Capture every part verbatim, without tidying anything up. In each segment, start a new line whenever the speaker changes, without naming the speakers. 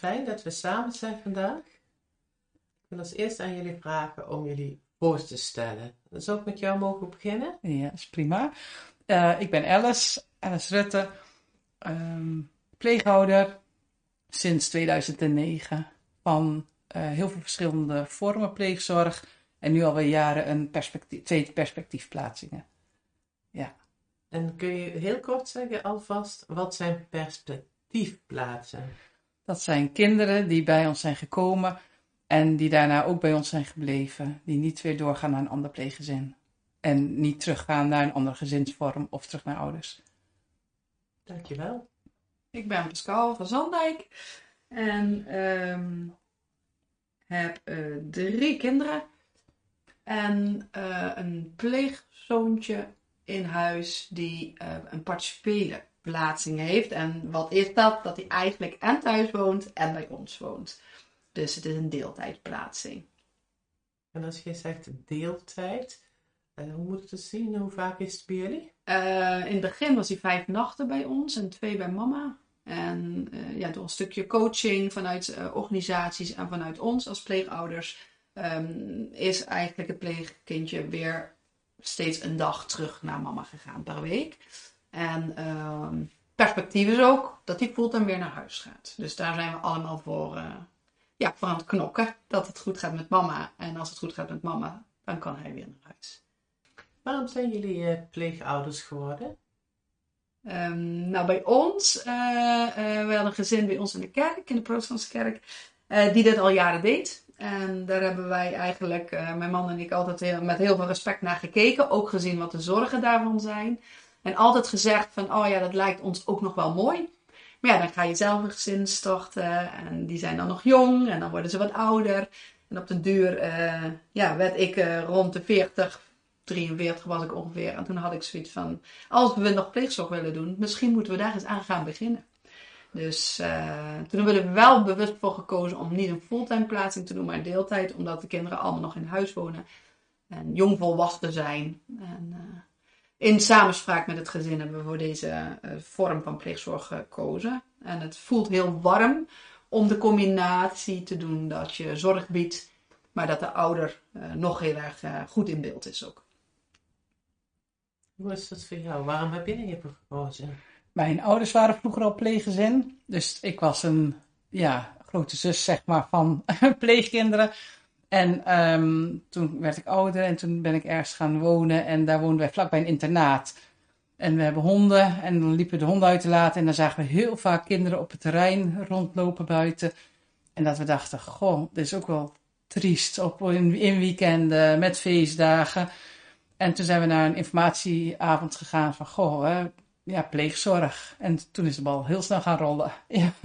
fijn dat we samen zijn vandaag. Ik wil als eerst aan jullie vragen om jullie voor te stellen. Zou ik met jou mogen beginnen?
Ja, dat is prima. Uh, ik ben Alice, Alice Rutte, um, pleegouder sinds tweeduizend negen van uh, heel veel verschillende vormen pleegzorg en nu alweer jaren een perspectief, twee perspectiefplaatsingen. Ja.
En kun je heel kort zeggen alvast, wat zijn perspectiefplaatsen?
Dat zijn kinderen die bij ons zijn gekomen en die daarna ook bij ons zijn gebleven. Die niet weer doorgaan naar een ander pleeggezin. En niet teruggaan naar een andere gezinsvorm of terug naar ouders.
Dankjewel.
Ik ben Pascal van Zandijk. En um, heb uh, drie kinderen. En uh, een pleegzoontje in huis die uh, een particuliere plaatsing heeft. En wat is dat? Dat hij eigenlijk en thuis woont en bij ons woont. Dus het is een deeltijdplaatsing.
En als je zegt deeltijd, uh, hoe moet ik het zien? Hoe vaak is het bij jullie?
Uh, in het begin was hij vijf nachten bij ons en twee bij mama. En uh, ja, door een stukje coaching vanuit uh, organisaties en vanuit ons als pleegouders um, is eigenlijk het pleegkindje weer steeds een dag terug naar mama gegaan per week. En uh, perspectief is ook dat hij fulltime weer naar huis gaat. Dus daar zijn we allemaal voor, uh, ja, voor aan het knokken. Dat het goed gaat met mama. En als het goed gaat met mama, dan kan hij weer naar huis.
Waarom zijn jullie uh, pleegouders geworden?
Um, nou, bij ons, uh, uh, we hadden een gezin bij ons in de kerk, in de protestantse kerk, uh, die dit al jaren deed. En daar hebben wij eigenlijk, uh, mijn man en ik, altijd heel, met heel veel respect naar gekeken. Ook gezien wat de zorgen daarvan zijn. En altijd gezegd van, oh ja, dat lijkt ons ook nog wel mooi. Maar ja, dan ga je zelf een gezin starten en die zijn dan nog jong en dan worden ze wat ouder. En op den duur, uh, ja, werd ik uh, rond de veertig, drieënveertig was ik ongeveer. En toen had ik zoiets van, als we nog pleegzorg willen doen, misschien moeten we daar eens aan gaan beginnen. Dus uh, toen hebben we er wel bewust voor gekozen om niet een fulltime plaatsing te doen, maar een deeltijd. Omdat de kinderen allemaal nog in huis wonen en jongvolwassen zijn. En uh, in samenspraak met het gezin hebben we voor deze uh, vorm van pleegzorg gekozen. En het voelt heel warm om de combinatie te doen dat je zorg biedt, maar dat de ouder uh, nog heel erg uh, goed in beeld is ook.
Hoe is dat voor jou? Waarom heb je er hiervoor gekozen?
Mijn ouders waren vroeger al pleeggezin. Dus ik was een ja, grote zus, zeg maar, van pleegkinderen. En um, toen werd ik ouder en toen ben ik ergens gaan wonen. En daar woonden wij vlakbij een internaat. En we hebben honden en dan liepen we de honden uit te laten. En dan zagen we heel vaak kinderen op het terrein rondlopen buiten. En dat we dachten, goh, dit is ook wel triest. Op in, in weekenden, met feestdagen. En toen zijn we naar een informatieavond gegaan van, goh, hè, ja, pleegzorg. En toen is de bal heel snel gaan rollen. Ja.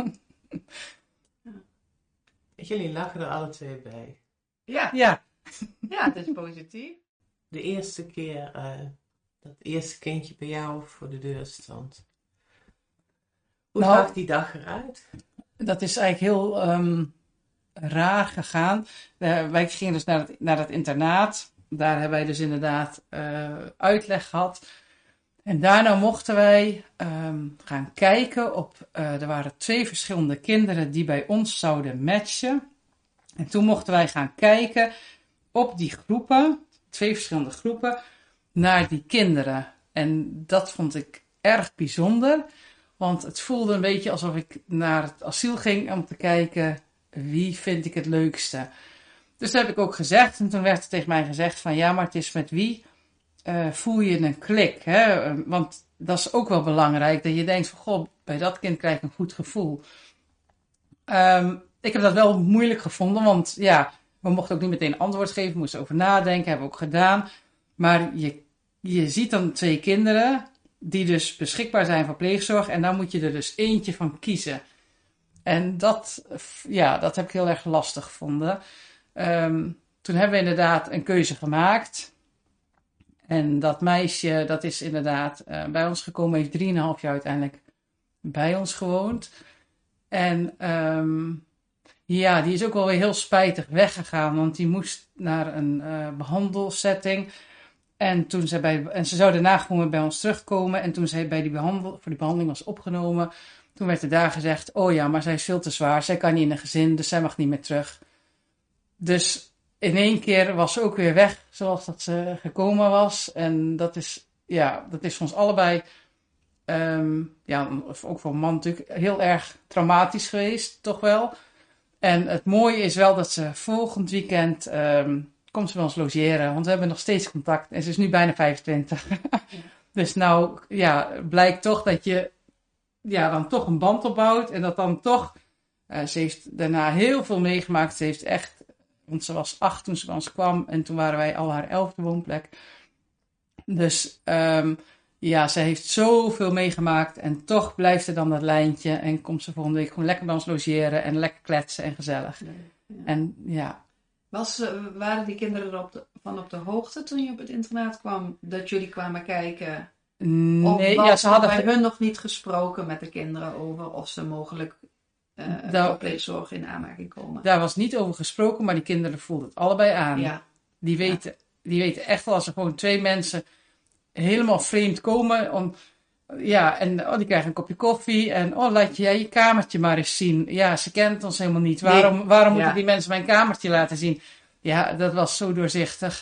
Jullie lachen er alle twee bij.
Ja,
Ja.
Ja, het is positief.
De eerste keer uh, dat het eerste kindje bij jou voor de deur stond. Hoe
nou,
zag die dag eruit?
Dat is eigenlijk heel um, raar gegaan. Uh, wij gingen dus naar het, naar het internaat. Daar hebben wij dus inderdaad uh, uitleg gehad. En daarna mochten wij um, gaan kijken op... Uh, er waren twee verschillende kinderen die bij ons zouden matchen. En toen mochten wij gaan kijken op die groepen, twee verschillende groepen, naar die kinderen. En dat vond ik erg bijzonder. Want het voelde een beetje alsof ik naar het asiel ging om te kijken wie vind ik het leukste. Dus dat heb ik ook gezegd. En toen werd er tegen mij gezegd van ja, maar het is met wie uh, voel je een klik. Hè? Want dat is ook wel belangrijk. Dat je denkt van goh, bij dat kind krijg ik een goed gevoel. Um, ik heb dat wel moeilijk gevonden. Want ja, we mochten ook niet meteen antwoord geven. We moesten over nadenken. Hebben we ook gedaan. Maar je, je ziet dan twee kinderen die dus beschikbaar zijn voor pleegzorg. En daar moet je er dus eentje van kiezen. En dat, ja, dat heb ik heel erg lastig gevonden. Um, toen hebben we inderdaad een keuze gemaakt. En dat meisje, dat is inderdaad uh, bij ons gekomen. Heeft drieënhalf jaar uiteindelijk bij ons gewoond. En um, ja, die is ook wel weer heel spijtig weggegaan. Want die moest naar een uh, behandelsetting. En, toen ze bij, en ze zou daarna gewoon bij ons terugkomen. En toen zij bij die behandel, voor die behandeling was opgenomen, Toen werd er daar gezegd, oh ja, maar zij is veel te zwaar. Zij kan niet in een gezin, dus zij mag niet meer terug. Dus in één keer was ze ook weer weg zoals dat ze gekomen was. En dat is, ja, dat is voor ons allebei, um, ja, ook voor een man natuurlijk, heel erg traumatisch geweest, toch wel. En het mooie is wel dat ze volgend weekend um, komt ze bij ons logeren. Want we hebben nog steeds contact. En ze is nu bijna vijfentwintig. Dus nou, ja, blijkt toch dat je ja, dan toch een band opbouwt. En dat dan toch, uh, ze heeft daarna heel veel meegemaakt. Ze heeft echt, want ze was acht toen ze bij ons kwam. En toen waren wij al haar elfde woonplek. Dus um, ja, ze heeft zoveel meegemaakt. En toch blijft er dan dat lijntje. En komt ze volgende week gewoon lekker bij ons logeren. En lekker kletsen en gezellig. Ja, ja. En ja.
Was, waren die kinderen er op de, van op de hoogte toen je op het internaat kwam? Dat jullie kwamen kijken?
Nee,
of
ja, ze hadden
bij
ge-
hun nog niet gesproken met de kinderen over of ze mogelijk uh,
Daar-
voor pleegzorg in aanmerking komen?
Daar was niet over gesproken, maar die kinderen voelden het allebei aan.
Ja.
Die weten, die weten echt wel als er gewoon twee mensen helemaal vreemd komen. Om, ja, en oh, die krijgen een kopje koffie. En oh, laat jij je kamertje maar eens zien. Ja, ze kent ons helemaal niet. Waarom,
Nee.
waarom
Ja.
moeten die mensen mijn kamertje laten zien? Ja, dat was zo doorzichtig.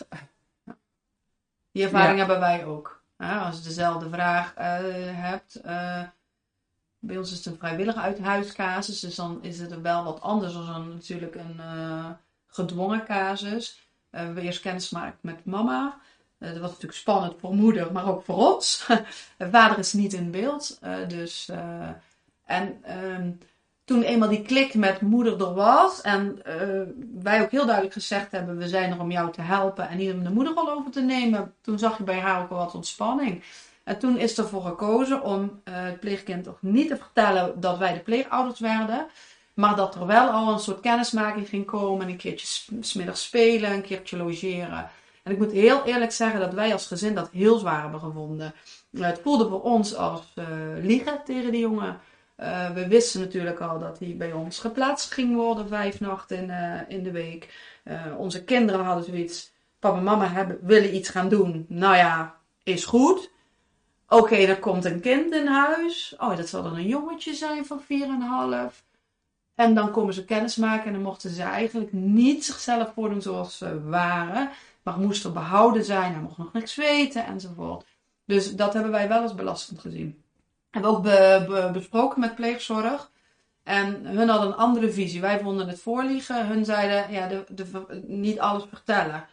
Die ervaring
Ja.
hebben wij ook. Ja, als je dezelfde vraag uh, hebt. Uh, bij ons is het een vrijwillige uithuiscasus. Dus dan is het wel wat anders dan natuurlijk een uh, gedwongen casus. Uh, we eerst kennis gemaakt met mama. Uh, dat was natuurlijk spannend voor moeder, maar ook voor ons. Vader is niet in beeld. Uh, dus, uh, en um, toen eenmaal die klik met moeder er was. En uh, wij ook heel duidelijk gezegd hebben. We zijn er om jou te helpen. En niet om de moederrol over te nemen. Toen zag je bij haar ook wel wat ontspanning. En toen is ervoor gekozen om uh, het pleegkind toch niet te vertellen dat wij de pleegouders werden. Maar dat er wel al een soort kennismaking ging komen. Een keertje 's middags spelen. Een keertje logeren. En ik moet heel eerlijk zeggen dat wij als gezin dat heel zwaar hebben gevonden. Uh, het voelde voor ons als uh, liegen tegen die jongen. Uh, we wisten natuurlijk al dat hij bij ons geplaatst ging worden vijf nachten in, uh, in de week. Uh, onze kinderen hadden zoiets. Papa en mama hebben, willen iets gaan doen. Nou ja, is goed. Oké, okay, er komt een kind in huis. Oh, dat zal dan een jongetje zijn van vier en een half. En dan komen ze kennis maken en dan mochten ze eigenlijk niet zichzelf voordoen zoals ze waren. Maar moesten behouden zijn en mochten nog niks weten enzovoort. Dus dat hebben wij wel eens belastend gezien. Hebben we ook be, be, besproken met pleegzorg. En hun hadden een andere visie. Wij vonden het voorliegen. Hun zeiden, ja, de, de, niet alles vertellen.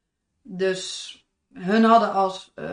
Dus hun hadden als uh,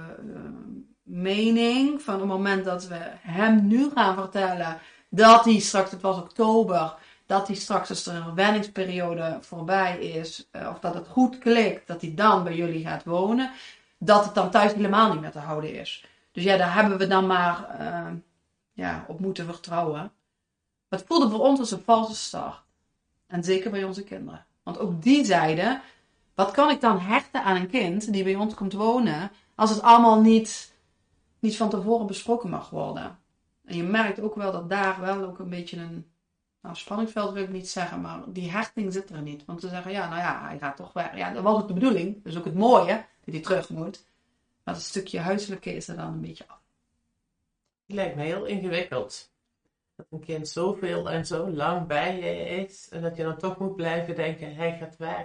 mening van het moment dat we hem nu gaan vertellen dat hij straks, het was oktober, dat hij straks als er een wenningsperiode voorbij is, uh, of dat het goed klikt, dat hij dan bij jullie gaat wonen, dat het dan thuis helemaal niet meer te houden is. Dus ja, daar hebben we dan maar uh, ja, op moeten vertrouwen. Maar het voelde voor ons als een valse start. En zeker bij onze kinderen. Want ook die zeiden, wat kan ik dan hechten aan een kind die bij ons komt wonen, als het allemaal niet, niet van tevoren besproken mag worden. En je merkt ook wel dat daar wel ook een beetje een, nou, spanningsveld wil ik niet zeggen, maar die hechting zit er niet. Want ze zeggen, ja, nou ja, hij gaat toch weg. Ja, dat was ook de bedoeling. Dat is ook het mooie, dat hij terug moet. Maar dat stukje huiselijke is er dan een beetje af.
Het lijkt me heel ingewikkeld. Dat een kind zoveel en zo lang bij je is. En dat je dan toch moet blijven denken, hij gaat weg.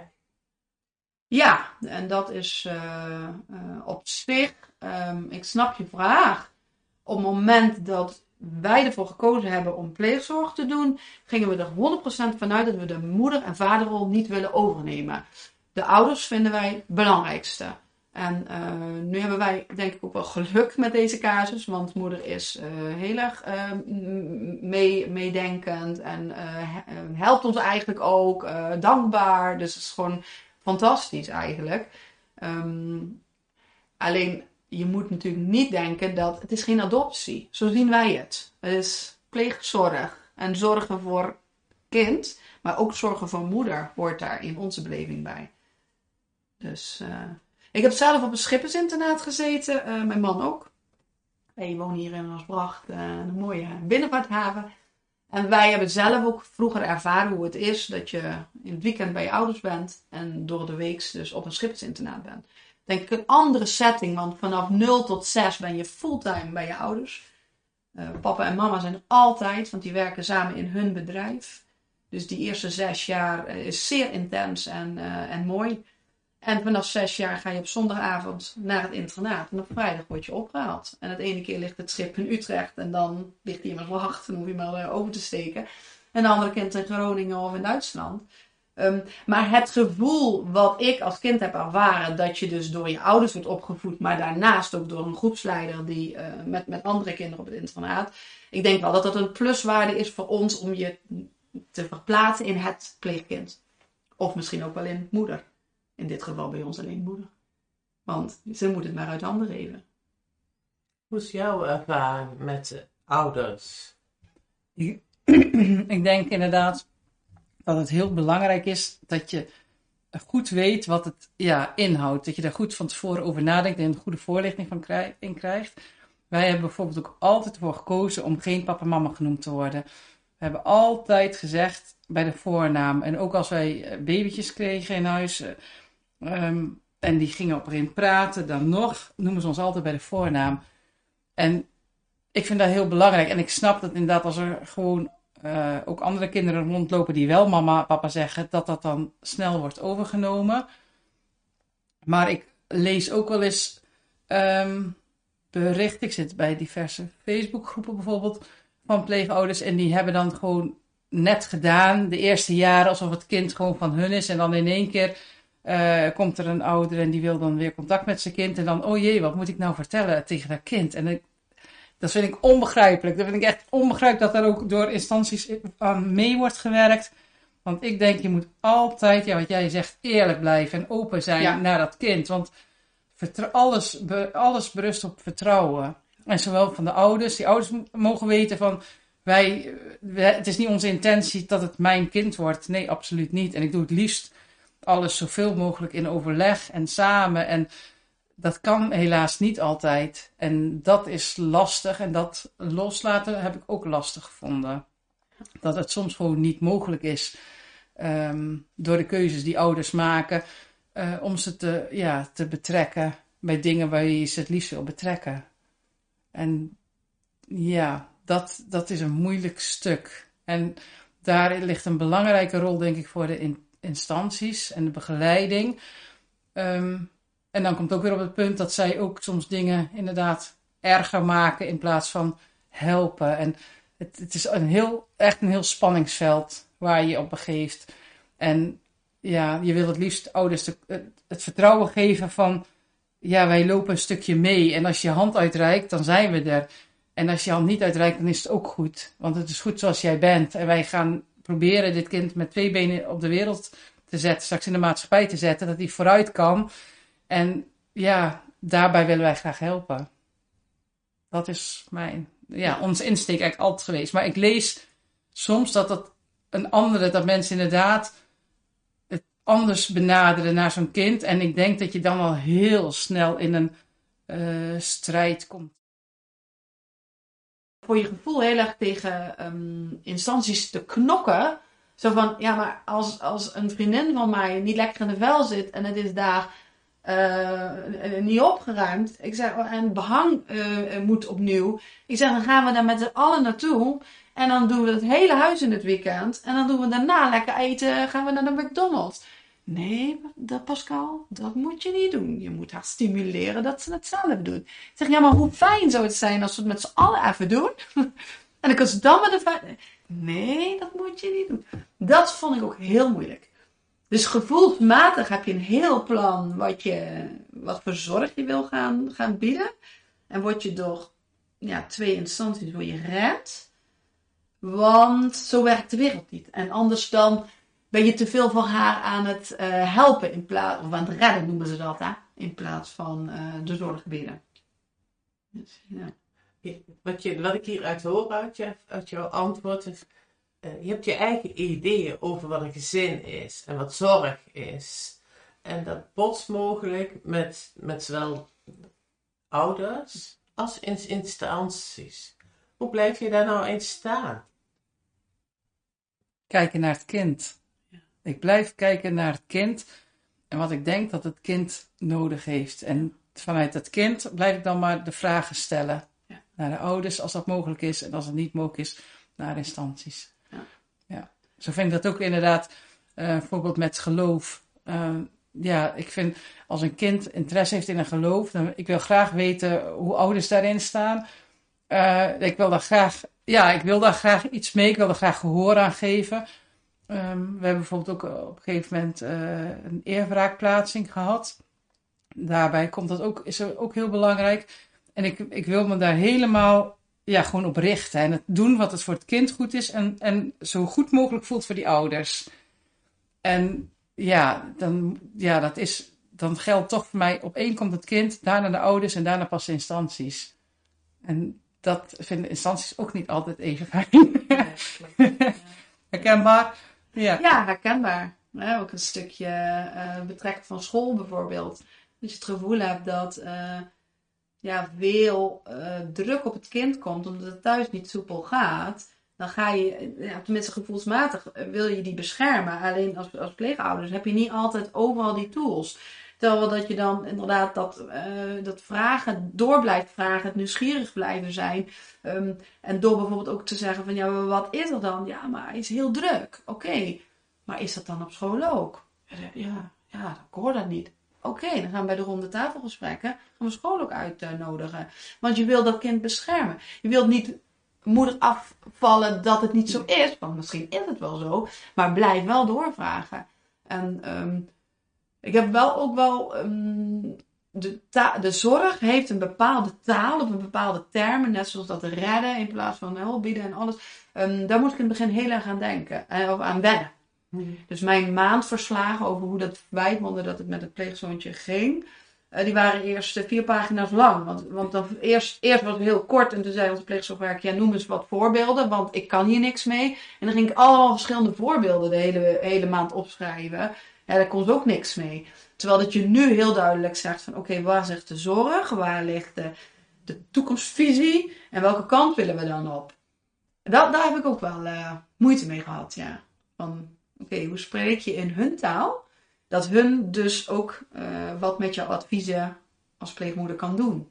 Ja, en dat is uh, uh, op zich, um, ik snap je vraag. Op het moment dat wij ervoor gekozen hebben om pleegzorg te doen, gingen we er honderd procent vanuit dat we de moeder- en vaderrol niet willen overnemen. De ouders vinden wij het belangrijkste. En uh, nu hebben wij denk ik ook wel geluk met deze casus, want moeder is uh, heel erg uh, mee, meedenkend en uh, helpt ons eigenlijk ook, uh, dankbaar. Dus het is gewoon fantastisch eigenlijk. Um, alleen, je moet natuurlijk niet denken dat het is geen adoptie. Zo zien wij het. Het is pleegzorg en zorgen voor kind, maar ook zorgen voor moeder hoort daar in onze beleving bij. Dus uh, ik heb zelf op een schippersinternaat gezeten, uh, mijn man ook. Wij wonen hier in Maasbracht, uh, een mooie binnenvaarthaven. En wij hebben zelf ook vroeger ervaren hoe het is dat je in het weekend bij je ouders bent en door de week dus op een schippersinternaat bent. Denk ik een andere setting, want vanaf nul tot zes ben je fulltime bij je ouders. Uh, papa en mama zijn er altijd, want die werken samen in hun bedrijf. Dus die eerste zes jaar uh, is zeer intens en, uh, en mooi. En vanaf zes jaar ga je op zondagavond naar het internaat. En op vrijdag word je opgehaald. En het ene keer ligt het schip in Utrecht. En dan ligt hij maar wachten. Dan hoef je maar over te steken. En de andere kind in Groningen of in Duitsland. Um, maar het gevoel wat ik als kind heb ervaren. Dat je dus door je ouders wordt opgevoed. Maar daarnaast ook door een groepsleider. Die, uh, met, met andere kinderen op het internaat. Ik denk wel dat dat een pluswaarde is voor ons. Om je te verplaatsen in het pleegkind. Of misschien ook wel in moeder. In dit geval bij ons alleen moeder. Want ze moet het maar uit handen geven.
Hoe is jouw ervaring met de ouders?
Ik, ik denk inderdaad dat het heel belangrijk is dat je goed weet wat het ja, inhoudt. Dat je daar goed van tevoren over nadenkt en een goede voorlichting van krijg, in krijgt. Wij hebben bijvoorbeeld ook altijd ervoor gekozen om geen papa en mama genoemd te worden. We hebben altijd gezegd bij de voornaam. En ook als wij babytjes kregen in huis... Um, en die gingen op een gegeven moment praten, dan nog noemen ze ons altijd bij de voornaam. En ik vind dat heel belangrijk. En ik snap dat inderdaad als er gewoon uh, ook andere kinderen rondlopen die wel mama, papa zeggen, dat dat dan snel wordt overgenomen. Maar ik lees ook wel eens um, berichten. Ik zit bij diverse Facebookgroepen bijvoorbeeld van pleegouders. En die hebben dan gewoon net gedaan, de eerste jaren, alsof het kind gewoon van hun is. En dan in één keer... Uh, komt er een ouder en die wil dan weer contact met zijn kind. En dan, oh jee, wat moet ik nou vertellen tegen dat kind? En ik, dat vind ik onbegrijpelijk. Dat vind ik echt onbegrijpelijk dat er ook door instanties aan mee wordt gewerkt. Want ik denk, je moet altijd, ja, wat jij zegt, eerlijk blijven en open zijn ja. naar dat kind. Want vertrouw, alles, be, alles berust op vertrouwen. En zowel van de ouders. Die ouders mogen weten van, wij, wij, het is niet onze intentie dat het mijn kind wordt. Nee, absoluut niet. En ik doe het liefst alles zoveel mogelijk in overleg en samen. En dat kan helaas niet altijd. En dat is lastig. En dat loslaten heb ik ook lastig gevonden. Dat het soms gewoon niet mogelijk is. Um, door de keuzes die ouders maken. Uh, om ze te, ja, te betrekken bij dingen waar je ze het liefst wil betrekken. En ja, dat, dat is een moeilijk stuk. En daar ligt een belangrijke rol, denk ik, voor de in instanties en de begeleiding. Um, en dan komt ook weer op het punt dat zij ook soms dingen inderdaad erger maken in plaats van helpen. En het, het is een heel, echt een heel spanningsveld waar je je op begeeft. En ja, je wil het liefst ouders de, het, het vertrouwen geven van, ja, wij lopen een stukje mee. En als je je hand uitreikt, dan zijn we er. En als je je hand niet uitreikt, dan is het ook goed. Want het is goed zoals jij bent. En wij gaan proberen dit kind met twee benen op de wereld te zetten, straks in de maatschappij te zetten, dat hij vooruit kan. En ja, daarbij willen wij graag helpen. Dat is mijn, ja, onze insteek eigenlijk altijd geweest. Maar ik lees soms dat dat een andere, dat mensen inderdaad het anders benaderen naar zo'n kind. En ik denk dat je dan al heel snel in een uh, strijd komt.
Voor je gevoel heel erg tegen um, instanties te knokken. Zo van, ja, maar als, als een vriendin van mij niet lekker in de vel zit en het is daar uh, niet opgeruimd. Ik zeg, en behang uh, moet opnieuw. Ik zeg, dan gaan we daar met z'n allen naartoe. En dan doen we het hele huis in het weekend. En dan doen we daarna lekker eten, gaan we naar de McDonald's. Nee, dat, Pascal, dat moet je niet doen. Je moet haar stimuleren dat ze het zelf doet. Ik zeg, ja, maar hoe fijn zou het zijn als we het met z'n allen even doen? En dan kan ze dan met de fijn... Nee, dat moet je niet doen. Dat vond ik ook heel moeilijk. Dus gevoelsmatig heb je een heel plan wat, je, wat voor zorg je wil gaan, gaan bieden. En word je door ja, twee instanties word je gered. Want zo werkt de wereld niet. En anders dan ben je te veel voor haar aan het uh, helpen. In plaats, of aan het redden noemen ze dat. Hè? In plaats van uh, de zorg bieden. Dus, ja.
Wat, je, wat ik hieruit hoor uit, je, uit jouw antwoord is, uh, je hebt je eigen ideeën over wat een gezin is en wat zorg is. En dat botst mogelijk met, met zowel ouders als in instanties. Hoe blijf je daar nou in staan?
Kijken naar het kind. Ik blijf kijken naar het kind en wat ik denk dat het kind nodig heeft. En vanuit het kind blijf ik dan maar de vragen stellen.
Ja.
naar de ouders als dat mogelijk is. En als het niet mogelijk is, naar instanties.
Ja.
Ja. Zo vind ik dat ook inderdaad, uh, bijvoorbeeld met geloof. Uh, ja, ik vind als een kind interesse heeft in een geloof, dan ik wil graag weten hoe ouders daarin staan. Uh, ik wil daar graag, ja, ik wil daar graag iets mee. Ik wil er graag gehoor aan geven. Um, we hebben bijvoorbeeld ook op een gegeven moment uh, een eerwraakplaatsing gehad. Daarbij komt dat ook, is er ook heel belangrijk. En ik, ik wil me daar helemaal ja, gewoon op richten. En het doen wat het voor het kind goed is. En, en zo goed mogelijk voelt voor die ouders. En ja, dan, ja dat is, dan geldt toch voor mij op één komt het kind, daarna de ouders en daarna pas de instanties. En dat vinden instanties ook niet altijd even fijn.
Ja, klopt. Ja.
Herkenbaar? Ja.
Ja, herkenbaar. Ja, ook een stukje uh, betrekken van school bijvoorbeeld. Dat je het gevoel hebt dat uh, ja, veel uh, druk op het kind komt omdat het thuis niet soepel gaat. Dan ga je, ja, tenminste gevoelsmatig, wil je die beschermen. Alleen als, als pleegouders heb je niet altijd overal die tools. Terwijl dat je dan inderdaad dat, uh, dat vragen, door blijft vragen, het nieuwsgierig blijven zijn. Um, en door bijvoorbeeld ook te zeggen van, ja, wat is er dan? Ja, maar hij is heel druk. Oké, okay. Maar is dat dan op school ook? Ja, ja, ik hoor dat niet. Oké, okay, dan gaan we bij de ronde tafelgesprekken, gaan we school ook uitnodigen. Want je wil dat kind beschermen. Je wilt niet moeder afvallen dat het niet zo is. Want misschien is het wel zo, maar blijf wel doorvragen. En um, ik heb wel ook wel... Um, de, ta- de zorg heeft een bepaalde taal of een bepaalde termen. Net zoals dat redden in plaats van hulp bieden en alles. Um, daar moet ik in het begin heel erg aan denken. En of aan wennen. Mm. Dus mijn maandverslagen over hoe dat wij vonden dat het met het pleegzoontje ging. Uh, die waren eerst uh, vier pagina's lang. Want, want dan eerst, eerst was het heel kort. En toen zei onze pleegzorgwerker, ja, noem eens wat voorbeelden. Want ik kan hier niks mee. En dan ging ik allemaal verschillende voorbeelden de hele, hele maand opschrijven. Ja, daar kon ze ook niks mee. Terwijl dat je nu heel duidelijk zegt van oké, okay, waar ligt de zorg? Waar ligt de, de toekomstvisie? En welke kant willen we dan op? Dat, daar heb ik ook wel uh, moeite mee gehad, ja. Van oké, okay, hoe spreek je in hun taal? Dat hun dus ook uh, wat met jouw adviezen als pleegmoeder kan doen.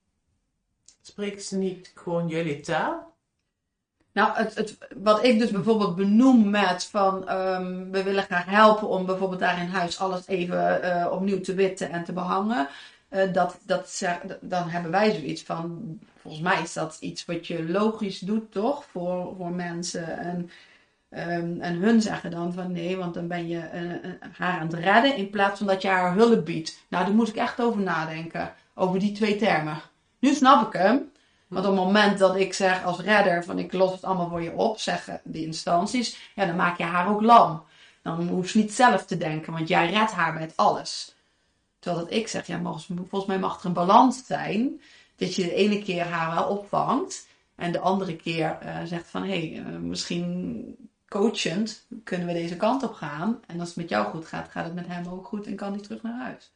Spreken ze niet gewoon jullie taal?
Nou, het, het, wat ik dus bijvoorbeeld benoem met van um, we willen graag helpen om bijvoorbeeld daar in huis alles even uh, opnieuw te witten en te behangen. Uh, dat, dat, dan hebben wij zoiets van, volgens mij is dat iets wat je logisch doet toch voor, voor mensen. En, um, en hun zeggen dan van nee, want dan ben je uh, uh, haar aan het redden in plaats van dat je haar hulp biedt. Nou, daar moet ik echt over nadenken, over die twee termen. Nu snap ik hem. Want op het moment dat ik zeg als redder van ik los het allemaal voor je op, zeggen die instanties, ja, dan maak je haar ook lam. Dan hoeft ze niet zelf te denken, want jij redt haar met alles. Terwijl dat ik zeg, ja, volgens mij mag er een balans zijn, dat je de ene keer haar wel opvangt en de andere keer uh, zegt van, hé, hey, uh, misschien coachend kunnen we deze kant op gaan. En als het met jou goed gaat, gaat het met hem ook goed en kan hij terug naar huis.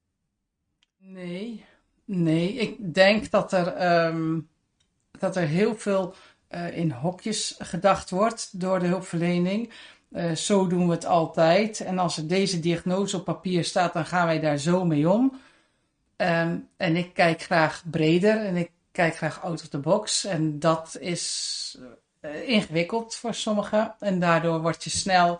Nee... Nee, ik denk dat er, um, dat er heel veel uh, in hokjes gedacht wordt door de hulpverlening. Uh, zo doen we het altijd. En als er deze diagnose op papier staat, dan gaan wij daar zo mee om. Um, en ik kijk graag breder en ik kijk graag out of the box. En dat is uh, ingewikkeld voor sommigen. En daardoor word je snel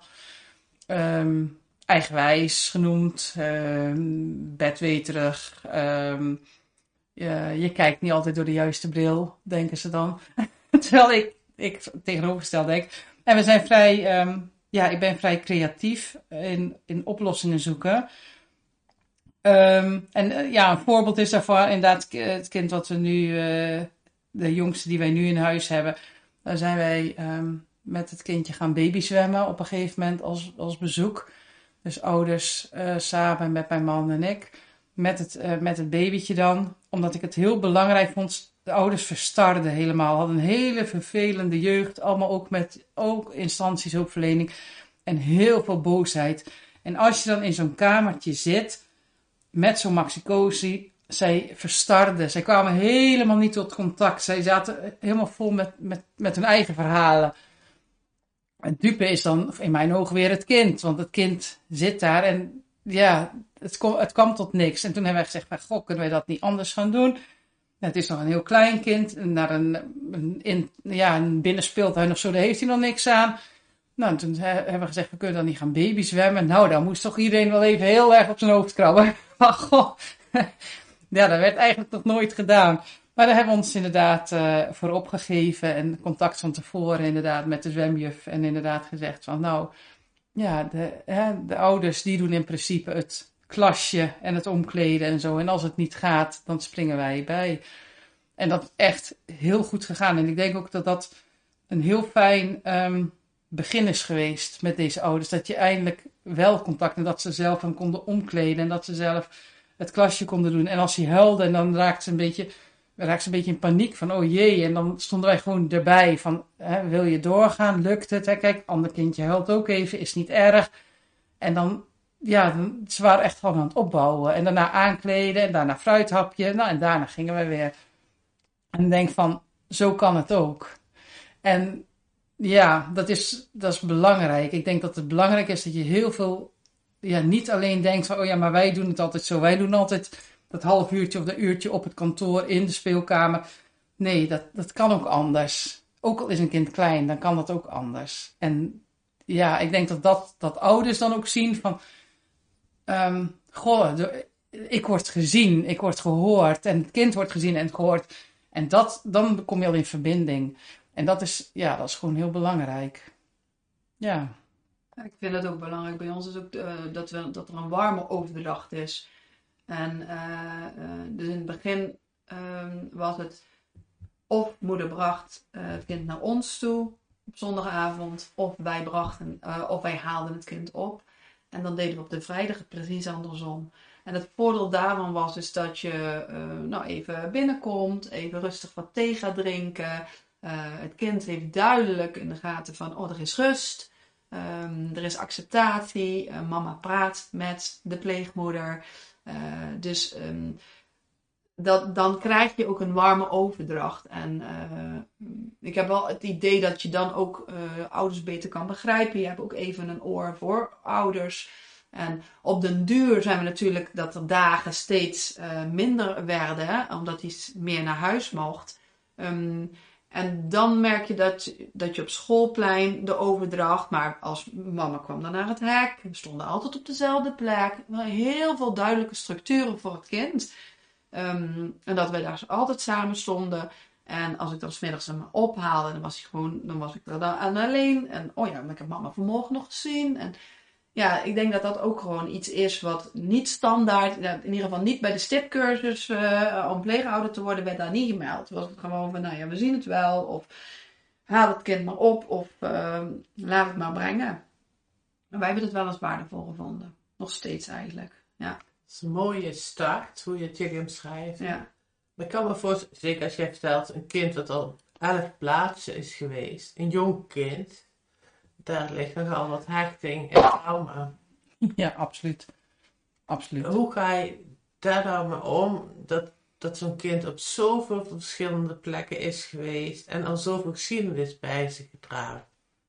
um, eigenwijs genoemd, um, bedweterig. Um, Je, je kijkt niet altijd door de juiste bril, denken ze dan. Terwijl ik, ik tegenovergesteld denk. En we zijn vrij, um, ja, ik ben vrij creatief in, in oplossingen zoeken. Um, en uh, ja, een voorbeeld is daarvan inderdaad het kind wat we nu, uh, de jongste die wij nu in huis hebben. Daar zijn wij um, met het kindje gaan babyzwemmen op een gegeven moment als, als bezoek. Dus ouders uh, samen met mijn man en ik. Met het, uh, met het babytje dan. Omdat ik het heel belangrijk vond. De ouders verstarden helemaal. Hadden een hele vervelende jeugd. Allemaal ook met ook instanties hulpverlening. En heel veel boosheid. En als je dan in zo'n kamertje zit. Met zo'n maxicosi. Zij verstarden. Zij kwamen helemaal niet tot contact. Zij zaten helemaal vol met, met, met hun eigen verhalen. Het dupe is dan in mijn ogen weer het kind. Want het kind zit daar en ja... Het, kom, het kwam tot niks. En toen hebben wij gezegd, goh, kunnen wij dat niet anders gaan doen? Het is nog een heel klein kind. Naar een, een, in, ja, een binnenspeeltuin of zo, daar heeft hij nog niks aan. Nou, en toen hebben we gezegd, we kunnen dan niet gaan babyzwemmen. Nou, dan moest toch iedereen wel even heel erg op zijn hoofd krabben. Maar goh, ja, dat werd eigenlijk nog nooit gedaan. Maar daar hebben we ons inderdaad uh, voor opgegeven. En contact van tevoren inderdaad met de zwemjuf. En inderdaad gezegd van, nou, ja, de, hè, de ouders die doen in principe het klasje en het omkleden en zo. En als het niet gaat, dan springen wij bij. En dat is echt heel goed gegaan. En ik denk ook dat dat een heel fijn um, begin is geweest met deze ouders. Dat je eindelijk wel contact en dat ze zelf hem konden omkleden. En dat ze zelf het klasje konden doen. En als hij huilde, en dan raakte ze een beetje, raakte ze een beetje in paniek van, oh jee. En dan stonden wij gewoon erbij van, hè, wil je doorgaan? Lukt het? Hè? Kijk, ander kindje huilt ook even, is niet erg. En dan, ja, ze waren echt gewoon aan het opbouwen. En daarna aankleden en daarna fruithapje. Nou, en daarna gingen wij weer. En denk van, zo kan het ook. En ja, dat is, dat is belangrijk. Ik denk dat het belangrijk is dat je heel veel, ja, niet alleen denkt van, oh ja, maar wij doen het altijd zo. Wij doen altijd dat half uurtje of dat uurtje op het kantoor in de speelkamer. Nee, dat, dat kan ook anders. Ook al is een kind klein, dan kan dat ook anders. En ja, ik denk dat, dat, dat ouders dan ook zien van, um, goh, de, ik word gezien, ik word gehoord en het kind wordt gezien en gehoord. En dat, dan kom je al in verbinding. En dat is, ja, dat is gewoon heel belangrijk. Ja.
Ik vind het ook belangrijk. Bij ons is ook uh, dat, we, dat er een warme overdracht is. En uh, uh, dus in het begin uh, was het of moeder bracht uh, het kind naar ons toe op zondagavond, of wij brachten, uh, of wij haalden het kind op. En dan deden we op de vrijdag precies andersom. En het voordeel daarvan was is dat je uh, nou even binnenkomt, even rustig wat thee gaat drinken. Uh, het kind heeft duidelijk in de gaten van, oh, er is rust, um, er is acceptatie, uh, mama praat met de pleegmoeder. Uh, dus um, dat, dan krijg je ook een warme overdracht. En uh, ik heb wel het idee dat je dan ook uh, ouders beter kan begrijpen. Je hebt ook even een oor voor ouders. En op den duur zijn we natuurlijk dat de dagen steeds uh, minder werden, hè, omdat hij meer naar huis mocht. Um, en dan merk je dat, dat je op schoolplein de overdracht, maar als mama kwam dan naar het hek, we stonden altijd op dezelfde plek. Heel veel duidelijke structuren voor het kind. Um, en dat wij daar altijd samen stonden. En als ik dan 's middags hem ophaalde, dan was, hij gewoon, dan was ik er dan aan alleen. En oh ja, ik heb mama vanmorgen nog gezien. En ja, ik denk dat dat ook gewoon iets is wat niet standaard, in ieder geval niet bij de stipcursus uh, om pleegouder te worden, werd daar niet gemeld. Het was gewoon van, nou ja, we zien het wel, of haal het kind maar op, of uh, laat het maar brengen. Maar wij hebben het wel als waardevol gevonden. Nog steeds eigenlijk, ja.
Dat is een mooie start, hoe je het jullie omschrijft.
Ja.
Maar ik kan me voorstellen, zeker als jij vertelt, een kind dat al elf plaatsen is geweest, een jong kind, daar ligt nogal wat hechting en trauma.
Ja, absoluut. Absoluut.
Hoe ga je daar nou mee om, dat, dat zo'n kind op zoveel verschillende plekken is geweest en al zoveel geschiedenis bij zich gedraagt?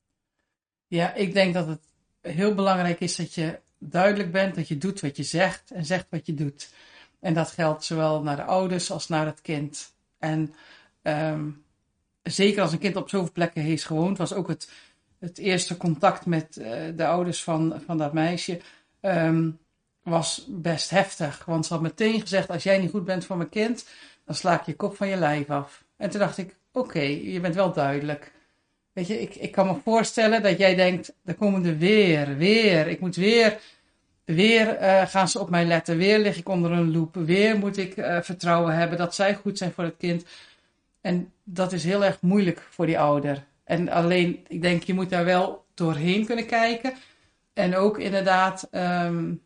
Ja, ik denk dat het heel belangrijk is dat je duidelijk bent, dat je doet wat je zegt en zegt wat je doet. En dat geldt zowel naar de ouders als naar het kind. En um, zeker als een kind op zoveel plekken heeft gewoond, was ook het, het eerste contact met uh, de ouders van, van dat meisje um, was best heftig. Want ze had meteen gezegd, als jij niet goed bent voor mijn kind, dan sla ik je kop van je lijf af. En toen dacht ik, oké, okay, je bent wel duidelijk. Weet je, ik, ik kan me voorstellen dat jij denkt, er komen er weer, weer. Ik moet weer, weer uh, gaan ze op mij letten. Weer lig ik onder een loep. Weer moet ik uh, vertrouwen hebben dat zij goed zijn voor het kind. En dat is heel erg moeilijk voor die ouder. En alleen, ik denk, je moet daar wel doorheen kunnen kijken. En ook inderdaad, um,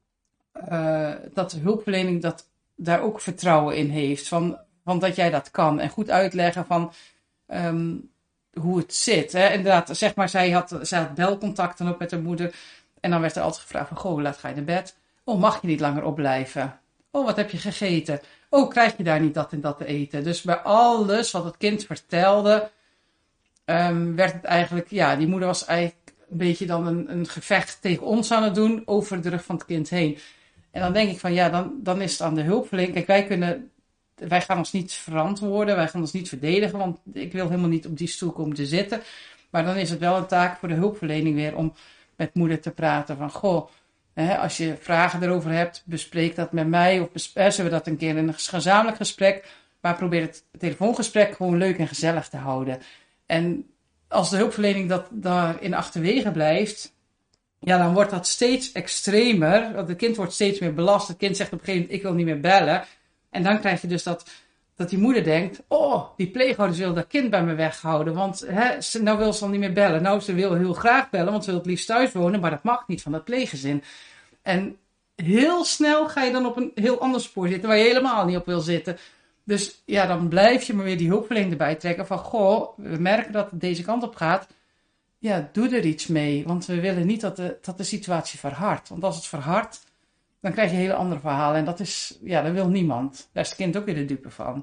uh, dat de hulpverlening dat, daar ook vertrouwen in heeft. Van, van dat jij dat kan. En goed uitleggen van um, hoe het zit. Hè. Inderdaad, zeg maar, zij had, zij had belcontacten ook met haar moeder. En dan werd er altijd gevraagd van, goh, hoe laat ga je naar bed? Oh, mag je niet langer opblijven? Oh, wat heb je gegeten? Oh, krijg je daar niet dat en dat te eten? Dus bij alles wat het kind vertelde, um, werd het eigenlijk, ja, die moeder was eigenlijk een beetje dan een, een gevecht tegen ons aan het doen over de rug van het kind heen. En dan denk ik van, ja, dan, dan is het aan de hulpverlening. Kijk, wij kunnen wij gaan ons niet verantwoorden, wij gaan ons niet verdedigen, want ik wil helemaal niet op die stoel komen te zitten. Maar dan is het wel een taak voor de hulpverlening weer om met moeder te praten van, goh, hè, als je vragen erover hebt, bespreek dat met mij. Of bes- hè, zullen we dat een keer in een gezamenlijk gesprek. Maar probeer het telefoongesprek gewoon leuk en gezellig te houden. En als de hulpverlening dat daarin achterwege blijft, ja, dan wordt dat steeds extremer. Want het kind wordt steeds meer belast. Het kind zegt op een gegeven moment, ik wil niet meer bellen. En dan krijg je dus dat, dat die moeder denkt, oh, die pleegouders wil dat kind bij me weghouden. Want hè, ze, nou wil ze al niet meer bellen. Nou, ze wil heel graag bellen, want ze wil het liefst thuis wonen. Maar dat mag niet van dat pleeggezin. En heel snel ga je dan op een heel ander spoor zitten, waar je helemaal niet op wil zitten. Dus ja, dan blijf je maar weer die hulpverlening erbij trekken van, goh, we merken dat het deze kant op gaat. Ja, doe er iets mee, want we willen niet dat de, dat de situatie verhardt. Want als het verhardt, dan krijg je hele andere verhalen. En dat is, ja, dat wil niemand. Daar is het kind ook weer de dupe van.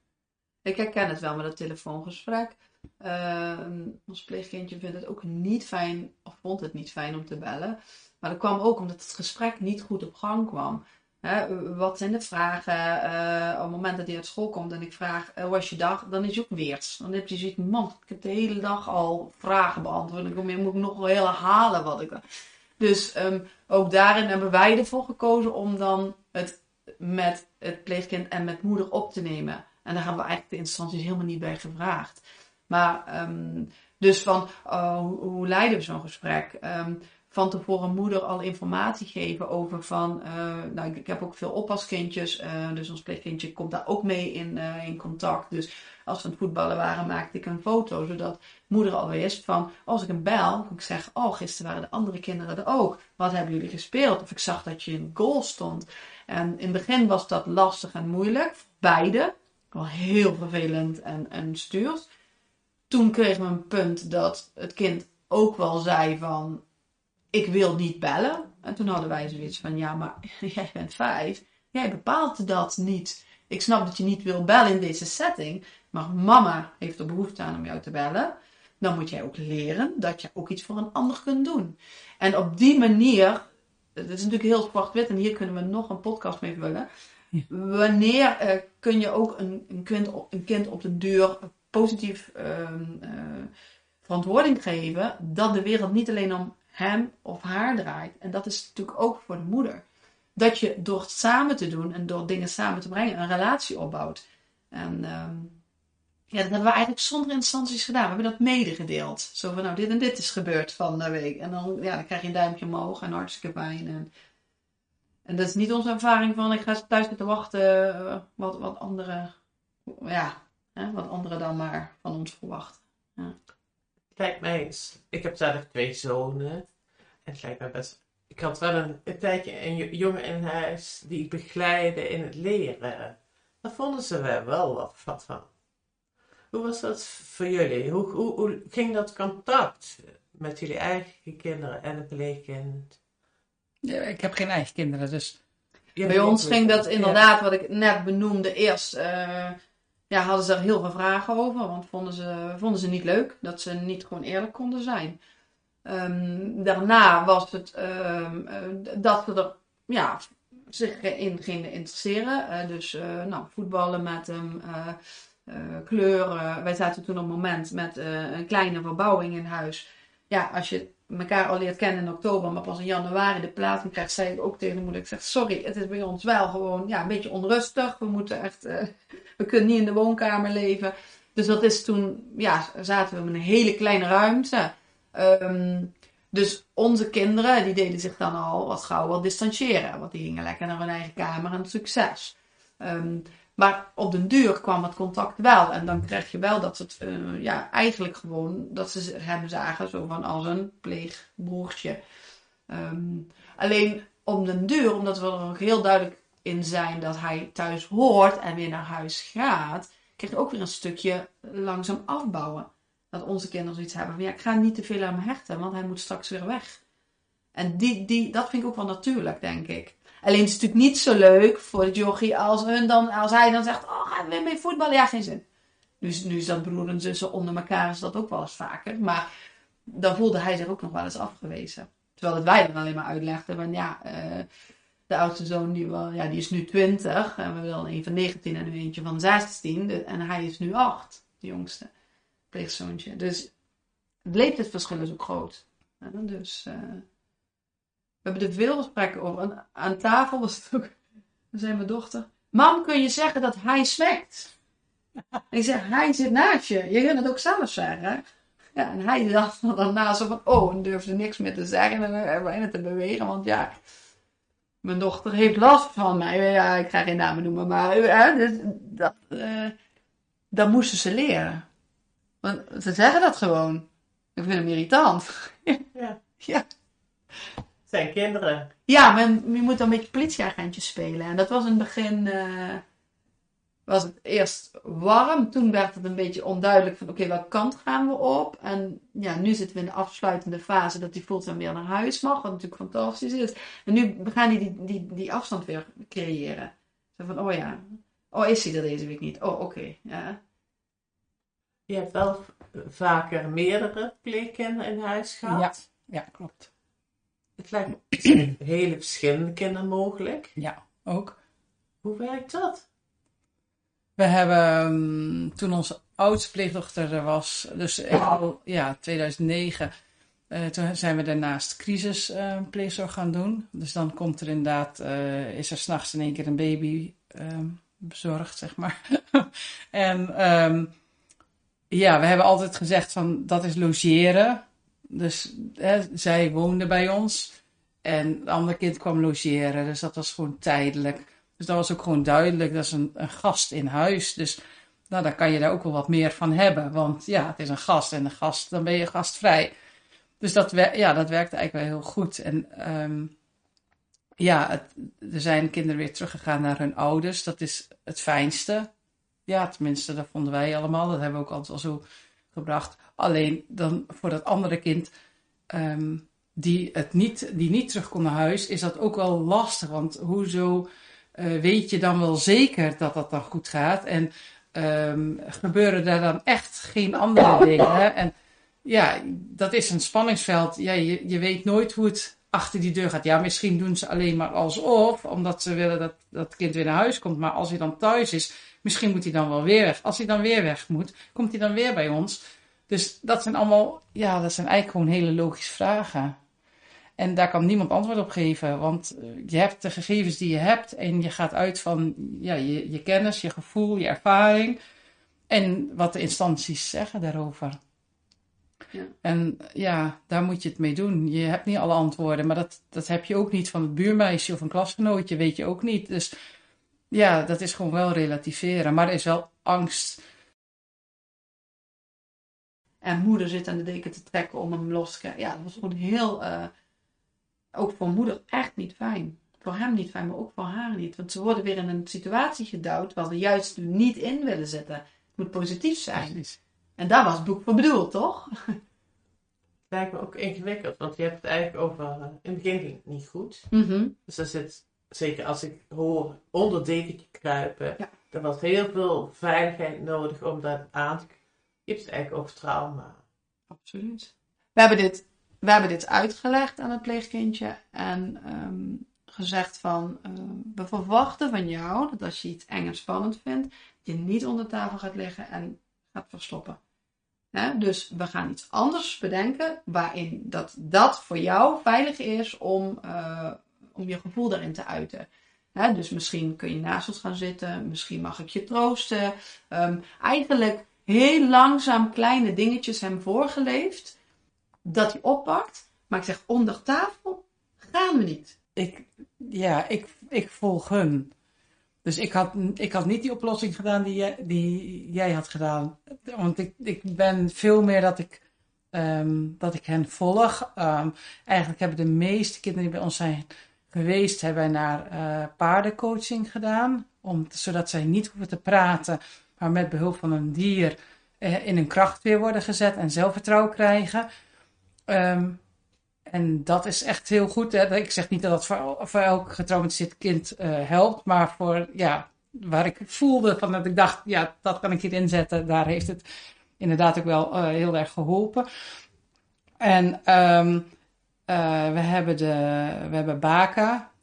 Ik herken het wel met het telefoongesprek. Uh, ons pleegkindje vindt het ook niet fijn, of vond het niet fijn om te bellen. Maar dat kwam ook omdat het gesprek niet goed op gang kwam. Hè, wat zijn de vragen? Uh, op het moment dat hij uit school komt en ik vraag, uh, hoe was je dag? Dan is hij ook weers. Dan heb je zoiets, man, ik heb de hele dag al vragen beantwoord. Dan moet ik nog wel heel herhalen wat ik... Dus um, ook daarin hebben wij ervoor gekozen om dan het met het pleegkind en met moeder op te nemen. En daar hebben we eigenlijk de instanties helemaal niet bij gevraagd. Maar um, dus van, uh, hoe, hoe leiden we zo'n gesprek? Um, van tevoren moeder al informatie geven over van, uh, nou ik, ik heb ook veel oppaskindjes, uh, dus ons pleegkindje komt daar ook mee in, uh, in contact. Dus als we aan het voetballen waren, maakte ik een foto, zodat moeder al wist van, als ik hem bel, kan ik zeggen, oh gisteren waren de andere kinderen er ook. Wat hebben jullie gespeeld? Of ik zag dat je in goal stond. En in het begin was dat lastig en moeilijk, beide. Wel heel vervelend en, en stuurs. Toen kregen we een punt dat het kind ook wel zei van, ik wil niet bellen. En toen hadden wij zoiets van, ja, maar jij bent vijf. Jij bepaalt dat niet. Ik snap dat je niet wil bellen in deze setting. Maar mama heeft er behoefte aan om jou te bellen. Dan moet jij ook leren dat je ook iets voor een ander kunt doen. En op die manier, het is natuurlijk heel zwart-wit. En hier kunnen we nog een podcast mee vullen. Ja. Wanneer uh, kun je ook een, een, kind, een kind op de deur positief uh, uh, verantwoording geven. Dat de wereld niet alleen om hem of haar draait. En dat is natuurlijk ook voor de moeder. Dat je door het samen te doen en door dingen samen te brengen een relatie opbouwt. En um, ja, dat hebben we eigenlijk zonder instanties gedaan. We hebben dat medegedeeld. Zo van, nou, dit en dit is gebeurd van de week. En dan, ja, dan krijg je een duimpje omhoog en hartstikke fijn. En, en dat is niet onze ervaring van, ik ga thuis zitten wachten uh, wat, wat anderen, ja, hè, wat anderen dan maar van ons verwachten. Ja.
Lijkt mij eens. Ik heb zelf twee zonen. En het lijkt mij best. Ik had wel een, een tijdje een jongen in huis die ik begeleidde in het leren. Daar vonden ze wel, wel wat, wat van. Hoe was dat voor jullie? Hoe, hoe, hoe ging dat contact met jullie eigen kinderen en het pleegkind?
Ja, ik heb geen eigen kinderen, dus...
Ja, bij ons ging dat inderdaad, ja. Wat ik net benoemde, eerst uh, ja, hadden ze er heel veel vragen over. Want vonden ze, vonden ze niet leuk dat ze niet gewoon eerlijk konden zijn. Um, daarna was het um, uh, dat we er ja, zich in gingen interesseren. Uh, dus uh, nou, voetballen met hem, uh, uh, kleuren. Wij zaten toen op een moment met uh, een kleine verbouwing in huis. Ja, als je elkaar al leert kennen in oktober, maar pas in januari de plaatsing krijgt, zei ik ook tegen de moeder. Ik zeg, sorry, het is bij ons wel gewoon ja, een beetje onrustig. We moeten echt, uh, we kunnen niet in de woonkamer leven. Dus dat is toen, ja, zaten we met een hele kleine ruimte. Um, dus onze kinderen, die deden zich dan al wat gauw wel distancieren. Want die gingen lekker naar hun eigen kamer en succes. Um, maar op den duur kwam het contact wel. En dan kreeg je wel dat het, uh, ja, eigenlijk gewoon, dat ze hem zagen zo van als een pleegbroertje. Um, alleen op den duur, omdat we er ook heel duidelijk in zijn dat hij thuis hoort en weer naar huis gaat, kreeg je ook weer een stukje langzaam afbouwen. Dat onze kinderen zoiets hebben van, ja, ik ga niet te veel aan hem hechten, want hij moet straks weer weg. En die, die, dat vind ik ook wel natuurlijk, denk ik. Alleen het is natuurlijk niet zo leuk voor de jochie als, hun dan, als hij dan zegt, oh, gaan we weer mee voetballen? Ja, geen zin. Nu, nu is dat broer en zussen onder elkaar, is dat ook wel eens vaker. Maar dan voelde hij zich ook nog wel eens afgewezen. Terwijl het wij dan alleen maar uitlegden van, ja, uh, De oudste zoon die, wel, ja, die is nu twintig. En we willen een van negentien en nu eentje van zestien. De, en hij is nu acht, de jongste pleegzoontje. Dus het leeftijdsverschil is ook groot. Ja, dus uh, we hebben er veel gesprekken over. En aan tafel was het ook, dan zei mijn dochter, mam, kun je zeggen dat hij smekt? En ik zeg, hij zit naast je. Je kunt het ook zelf zeggen. Ja, en hij dacht dan na zo van, oh, en durfde niks meer te zeggen en bijna te bewegen. Want ja, mijn dochter heeft last van mij. Ja, ik ga geen namen noemen, maar uh, dus, dat, uh, dat moesten ze leren. Want ze zeggen dat gewoon. Ik vind hem irritant.
Ja.
Ja.
Het zijn kinderen.
Ja, maar je moet dan een beetje politieagentjes spelen. En dat was in het begin... Uh, was het eerst warm. Toen werd het een beetje onduidelijk van... Oké, okay, welke kant gaan we op? En ja, nu zitten we in de afsluitende fase... dat hij voelt dan weer naar huis mag. Wat natuurlijk fantastisch is. En nu gaan die die, die, die afstand weer creëren. Zo van, oh ja. Oh, is hij er deze week niet? Oh, oké. Okay, ja.
Je hebt wel vaker meerdere pleegkinderen in huis gehad.
Ja, ja, klopt.
Het lijkt me, er zijn hele verschillende kinderen mogelijk.
Ja, ook.
Hoe werkt dat?
We hebben, um, toen onze oudste pleegdochter er was, dus al, ja, tweeduizend negen, uh, toen zijn we daarnaast crisispleegzorg uh, gaan doen. Dus dan komt er inderdaad, uh, is er 's nachts in één keer een baby um, bezorgd, zeg maar. en um, ja, we hebben altijd gezegd van, dat is logeren. Dus hè, zij woonde bij ons en het andere kind kwam logeren. Dus dat was gewoon tijdelijk. Dus dat was ook gewoon duidelijk, dat is een, een gast in huis. Dus nou, dan kan je daar ook wel wat meer van hebben. Want ja, het is een gast en een gast, dan ben je gastvrij. Dus dat, ja, dat werkte eigenlijk wel heel goed. En um, ja, het, er zijn kinderen weer teruggegaan naar hun ouders. Dat is het fijnste. Ja, tenminste, dat vonden wij allemaal. Dat hebben we ook altijd al zo gebracht. Alleen dan voor dat andere kind um, die, het niet, die niet terug kon naar huis, is dat ook wel lastig. Want hoezo uh, weet je dan wel zeker dat dat dan goed gaat? En um, gebeuren daar dan echt geen andere dingen? Hè? En ja, dat is een spanningsveld. Ja, je, je weet nooit hoe het achter die deur gaat. Ja, misschien doen ze alleen maar alsof, omdat ze willen dat dat kind weer naar huis komt. Maar als hij dan thuis is, misschien moet hij dan wel weer weg. Als hij dan weer weg moet, komt hij dan weer bij ons. Dus dat zijn allemaal, ja, dat zijn eigenlijk gewoon hele logische vragen. En daar kan niemand antwoord op geven, want je hebt de gegevens die je hebt en je gaat uit van ja, je, je kennis, je gevoel, je ervaring en wat de instanties zeggen daarover. Ja. En ja, daar moet je het mee doen. Je hebt niet alle antwoorden, maar dat, dat heb je ook niet van het buurmeisje of een klasgenootje, weet je ook niet. Dus ja, dat is gewoon wel relativeren, maar er is wel angst.
En moeder zit aan de deken te trekken om hem los te krijgen. Ja, dat was gewoon heel, uh, ook voor moeder echt niet fijn. Voor hem niet fijn, maar ook voor haar niet. Want ze worden weer in een situatie gedouwd waar ze juist nu niet in willen zetten. Het moet positief zijn. Precies. En daar was het boek voor bedoeld, toch?
Het lijkt me ook ingewikkeld, want je hebt het eigenlijk over, uh, in het begin ging het niet goed.
Mm-hmm.
Dus er zit, zeker als ik hoor onder dekentje kruipen, ja. Er was heel veel veiligheid nodig om dat aan te. Je hebt het eigenlijk over trauma.
Absoluut. We hebben dit, we hebben dit uitgelegd aan het pleegkindje en um, gezegd van, uh, we verwachten van jou dat als je iets eng en spannend vindt, je niet onder tafel gaat liggen en gaat verstoppen. Hè? Dus we gaan iets anders bedenken waarin dat, dat voor jou veilig is om, uh, om je gevoel daarin te uiten. Hè? Dus misschien kun je naast ons gaan zitten, misschien mag ik je troosten. Um, eigenlijk heel langzaam kleine dingetjes hem voorgeleefd, dat hij oppakt. Maar ik zeg, onder tafel gaan we niet.
Ik, ja, ik, ik volg hun. Dus ik had, ik had niet die oplossing gedaan die jij, die jij had gedaan. Want ik, ik ben veel meer dat ik, um, dat ik hen volg. Um, eigenlijk hebben de meeste kinderen die bij ons zijn geweest, hebben wij naar uh, paardencoaching gedaan. Om, zodat zij niet hoeven te praten, maar met behulp van een dier uh, in hun kracht weer worden gezet en zelfvertrouwen krijgen. Um, en dat is echt heel goed. Hè? Ik zeg niet dat dat voor, voor elk getraumatiseerd kind uh, helpt, maar voor, ja, waar ik voelde van dat ik dacht, ja, dat kan ik hier inzetten, daar heeft het inderdaad ook wel uh, heel erg geholpen. En um, uh, we hebben de, we hebben Baka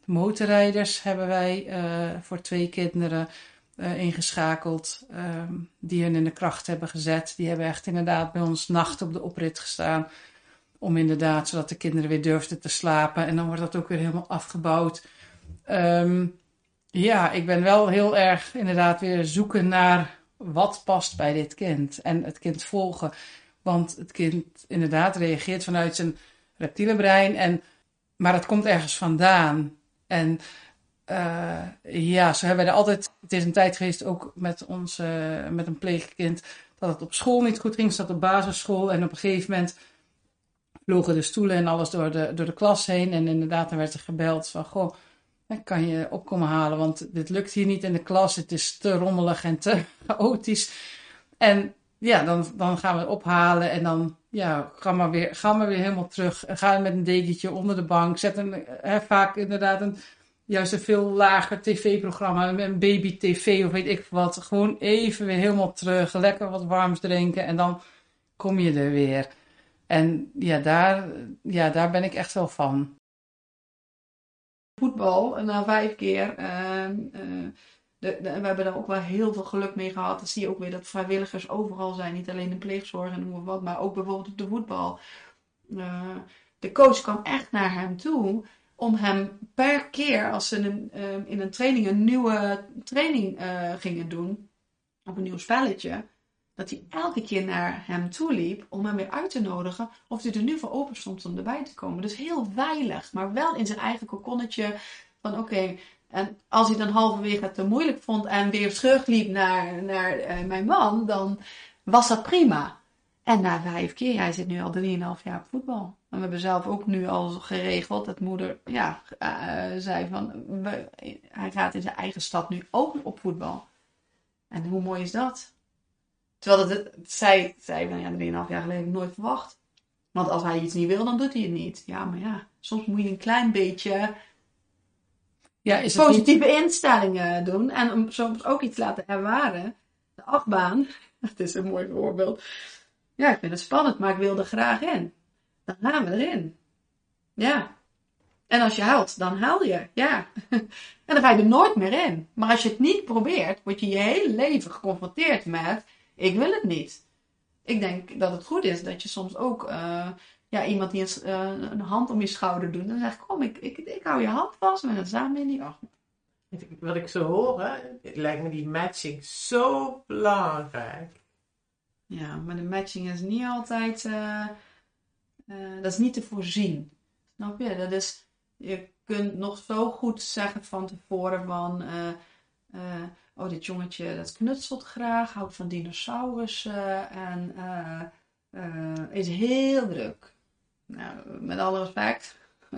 motorrijders hebben wij uh, voor twee kinderen uh, ingeschakeld. Um, die hun in de kracht hebben gezet. Die hebben echt inderdaad bij ons nacht op de oprit gestaan. Om inderdaad, zodat de kinderen weer durfden te slapen. En dan wordt dat ook weer helemaal afgebouwd. Um, ja, ik ben wel heel erg inderdaad weer zoeken naar wat past bij dit kind. En het kind volgen. Want het kind inderdaad reageert vanuit zijn reptiele brein. En, maar het komt ergens vandaan. En uh, ja, zo hebben we er altijd... Het is een tijd geweest ook met, ons, uh, met een pleegkind... dat het op school niet goed ging. Zat op basisschool en op een gegeven moment... vlogen de stoelen en alles door de, door de klas heen. En inderdaad, dan werd er gebeld van... Goh, kan je opkomen halen? Want dit lukt hier niet in de klas. Het is te rommelig en te chaotisch. En ja, dan, dan gaan we het ophalen. En dan ja, gaan, we weer, gaan we weer helemaal terug. En gaan we met een dekentje onder de bank. Zetten hè, vaak inderdaad een, juist een veel lager tv-programma. Een baby-tv of weet ik wat. Gewoon even weer helemaal terug. Lekker wat warms drinken. En dan kom je er weer. En ja, daar, ja, daar ben ik echt wel van.
Voetbal, na vijf keer. Uh, uh, de, de, we hebben daar ook wel heel veel geluk mee gehad. Dan zie je ook weer dat vrijwilligers overal zijn. Niet alleen in pleegzorg en noem maar wat, maar ook bijvoorbeeld op de voetbal. Uh, de coach kwam echt naar hem toe om hem per keer, als ze een, uh, in een training een nieuwe training uh, gingen doen, of een nieuw spelletje, dat hij elke keer naar hem toe liep om hem weer uit te nodigen of hij er nu voor open stond om erbij te komen. Dus heel veilig, maar wel in zijn eigen kokonnetje van oké. Okay, en als hij dan halverwege het te moeilijk vond en weer terugliep naar, naar uh, mijn man, dan was dat prima. En na vijf keer, hij zit nu al drieënhalf jaar op voetbal. En we hebben zelf ook nu al geregeld dat moeder ja, uh, zei van, we, hij gaat in zijn eigen stad nu ook op voetbal. En hoe mooi is dat? Terwijl het, het zij, zij van ja, drieënhalf jaar geleden nooit verwacht. Want als hij iets niet wil, dan doet hij het niet. Ja, maar ja, soms moet je een klein beetje
ja, is het
positieve
niet...
instellingen doen. En om soms ook iets laten ervaren. De achtbaan, dat is een mooi voorbeeld. Ja, ik vind het spannend, maar ik wil er graag in. Dan gaan we erin. Ja. En als je huilt, dan huil je. Ja. En dan ga je er nooit meer in. Maar als je het niet probeert, word je je hele leven geconfronteerd met... Ik wil het niet. Ik denk dat het goed is dat je soms ook uh, ja, iemand die een, uh, een hand om je schouder doet. En dan zegt, kom, ik, ik, ik hou je hand vast en dan samen in die achtbaan.
Wat ik zo hoor, hè, het lijkt me die matching zo belangrijk.
Ja, maar de matching is niet altijd, uh, uh, dat is niet te voorzien. Snap je? Dat is, je kunt nog zo goed zeggen van tevoren van... Uh, uh, Oh, dit jongetje dat knutselt graag, houdt van dinosaurussen en uh, uh, is heel druk. Nou, met alle respect.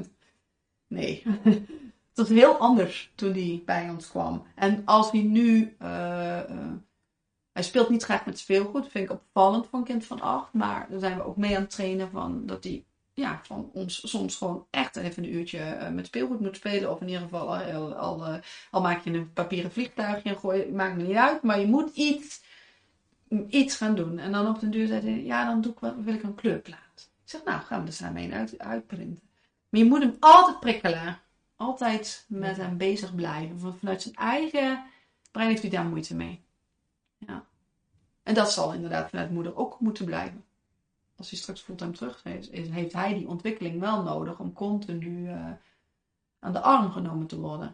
Nee. Het was heel anders toen hij bij ons kwam. En als hij nu... Uh, uh, hij speelt niet graag met speelgoed. Dat vind ik opvallend voor een kind van acht. Maar daar zijn we ook mee aan het trainen van dat hij... Ja, van ons soms gewoon echt even een uurtje uh, met speelgoed moet spelen. Of in ieder geval al, al, uh, al maak je een papieren vliegtuigje en gooi, maakt me niet uit. Maar je moet iets, iets gaan doen. En dan op den duur zei hij, ja, dan doe ik wel, wil ik een kleurplaat. Ik zeg, nou, gaan we er samen een uit, uitprinten. Maar je moet hem altijd prikkelen. Altijd met hem bezig blijven. Want vanuit zijn eigen brein heeft hij daar moeite mee. Ja. En dat zal inderdaad vanuit moeder ook moeten blijven. Als hij straks fulltime terug is, heeft hij die ontwikkeling wel nodig om continu uh, aan de arm genomen te worden.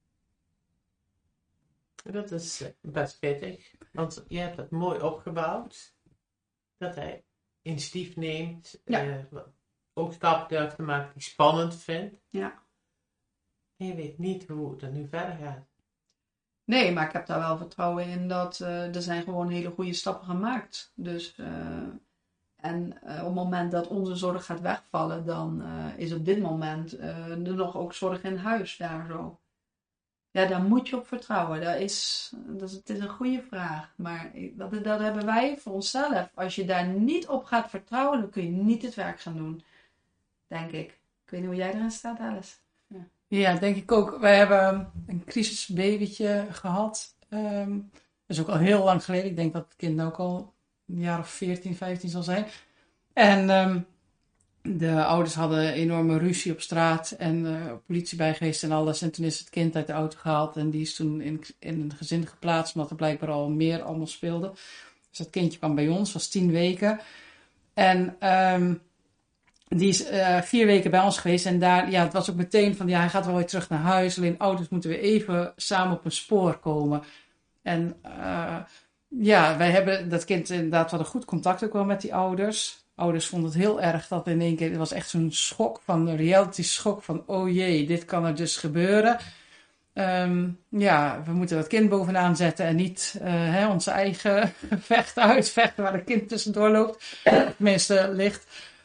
Dat is best pittig, want je hebt het mooi opgebouwd. Dat hij initiatief neemt, ja. uh, ook stappen durft te maken die spannend vindt.
Ja.
En je weet niet hoe het er nu verder gaat.
Nee, maar ik heb daar wel vertrouwen in dat uh, er zijn gewoon hele goede stappen gemaakt. Dus... Uh, En uh, op het moment dat onze zorg gaat wegvallen, dan uh, is op dit moment uh, er nog ook zorg in huis daar zo. Ja, daar moet je op vertrouwen. Dat is, dat is, het is een goede vraag. Maar dat, dat hebben wij voor onszelf. Als je daar niet op gaat vertrouwen, dan kun je niet het werk gaan doen. Denk ik. Ik weet niet hoe jij erin staat, Alice. Ja,
ja denk ik ook. Wij hebben een crisisbabytje gehad. Um, dat is ook al heel lang geleden. Ik denk dat het kind ook al... een jaar of veertien, vijftien zal zijn. En um, De ouders hadden een enorme ruzie op straat en uh, politie bij geweest en alles. En toen is het kind uit de auto gehaald en die is toen in, in een gezin geplaatst, omdat er blijkbaar al meer allemaal speelde. Dus dat kindje kwam bij ons, was tien weken. En um, die is uh, vier weken bij ons geweest en daar, ja, het was ook meteen van, ja, hij gaat wel weer terug naar huis. Alleen ouders moeten weer even samen op een spoor komen. En uh, ja, wij hebben dat kind inderdaad, we hadden goed contact ook wel met die ouders. Ouders vonden het heel erg dat in één keer, het was echt zo'n schok van, een reality schok van, oh jee, dit kan er dus gebeuren. Um, ja, we moeten dat kind bovenaan zetten en niet uh, hè, onze eigen vechten uitvechten waar het kind tussendoor loopt. Tenminste, ligt.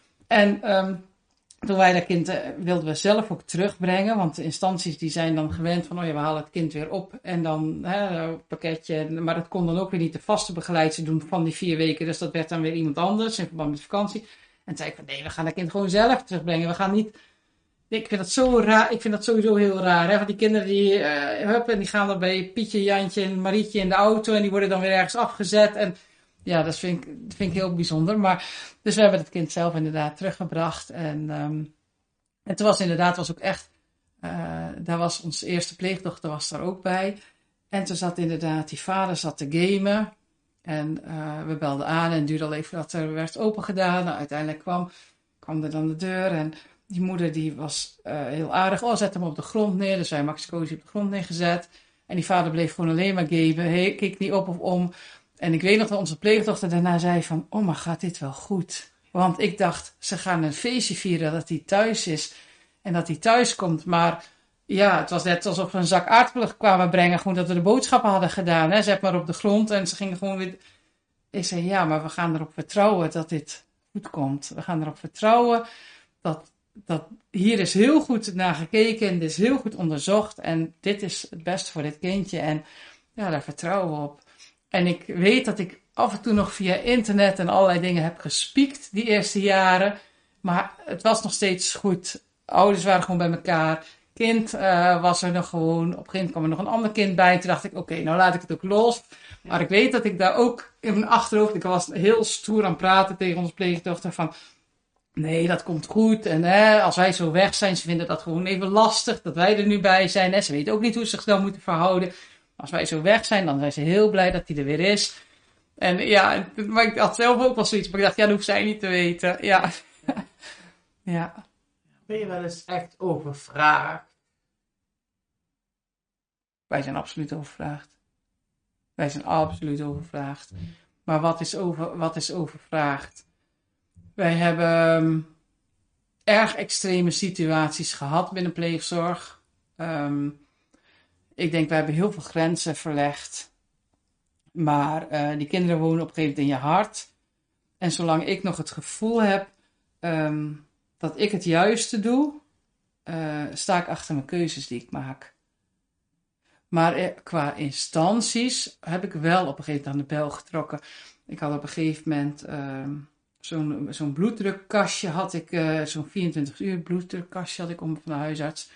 En um, toen wij dat kind uh, wilden we zelf ook terugbrengen, want de instanties die zijn dan gewend van, oh ja, we halen het kind weer op en dan hè, een pakketje. Maar dat kon dan ook weer niet de vaste begeleidster doen van die vier weken, dus dat werd dan weer iemand anders in verband met vakantie. En toen zei ik van, nee, we gaan dat kind gewoon zelf terugbrengen. We gaan niet... Ik vind dat zo raar. Ik vind dat sowieso heel raar. Hè? Van die kinderen die, uh, hup, en die gaan dan bij Pietje, Jantje en Marietje in de auto en die worden dan weer ergens afgezet. En ja, dat vind ik, dat vind ik heel bijzonder. Maar, dus we hebben het kind zelf inderdaad teruggebracht. En, um, en toen was inderdaad, was ook echt, uh, daar was onze eerste pleegdochter was daar ook bij. En toen zat inderdaad, die vader zat te gamen. En uh, we belden aan en het duurde al even dat er werd opengedaan. Nou, uiteindelijk kwam, kwam er dan de deur en die moeder die was uh, heel aardig. Oh, zet hem op de grond neer. Dus wij hebben Max Cozy op de grond neergezet. En die vader bleef gewoon alleen maar gamen. Hij keek niet op of om. En ik weet nog dat onze pleegdochter daarna zei van, oh, maar gaat dit wel goed? Want ik dacht, ze gaan een feestje vieren dat hij thuis is. En dat hij thuis komt. Maar ja, het was net alsof we een zak aardappelen kwamen brengen. Gewoon dat we de boodschappen hadden gedaan. Hè? Zet maar op de grond. En ze gingen gewoon weer... Ik zei, ja, maar we gaan erop vertrouwen dat dit goed komt. We gaan erop vertrouwen dat... dat hier is heel goed naar gekeken en dit is heel goed onderzocht en dit is het beste voor dit kindje en ja, daar vertrouwen we op. En ik weet dat ik af en toe nog via internet en allerlei dingen heb gespiekt die eerste jaren, maar het was nog steeds goed. Ouders waren gewoon bij elkaar, kind uh, was er nog gewoon, op een gegeven moment kwam er nog een ander kind bij en toen dacht ik, oké, okay, nou laat ik het ook los. Maar ik weet dat ik daar ook in mijn achterhoofd, ik was heel stoer aan het praten tegen onze pleegdochter van, nee, dat komt goed. En hè, als wij zo weg zijn, ze vinden dat gewoon even lastig dat wij er nu bij zijn. Hè. Ze weten ook niet hoe ze zich dan moeten verhouden. Als wij zo weg zijn, dan zijn ze heel blij dat hij er weer is. En ja, maar ik had zelf ook wel zoiets. Maar ik dacht, ja, dat hoeft zij niet te weten. Ja. Ja.
Ben je wel eens echt overvraagd?
Wij zijn absoluut overvraagd. Wij zijn absoluut overvraagd. Maar wat is, over, wat is overvraagd? Wij hebben um, erg extreme situaties gehad binnen pleegzorg. Um, ik denk, wij hebben heel veel grenzen verlegd. Maar uh, die kinderen wonen op een gegeven moment in je hart. En zolang ik nog het gevoel heb um, dat ik het juiste doe, uh, sta ik achter mijn keuzes die ik maak. Maar uh, qua instanties heb ik wel op een gegeven moment aan de bel getrokken. Ik had op een gegeven moment... Uh, Zo'n, zo'n bloeddrukkastje had ik, uh, zo'n vierentwintig uur bloeddrukkastje had ik om van de huisarts.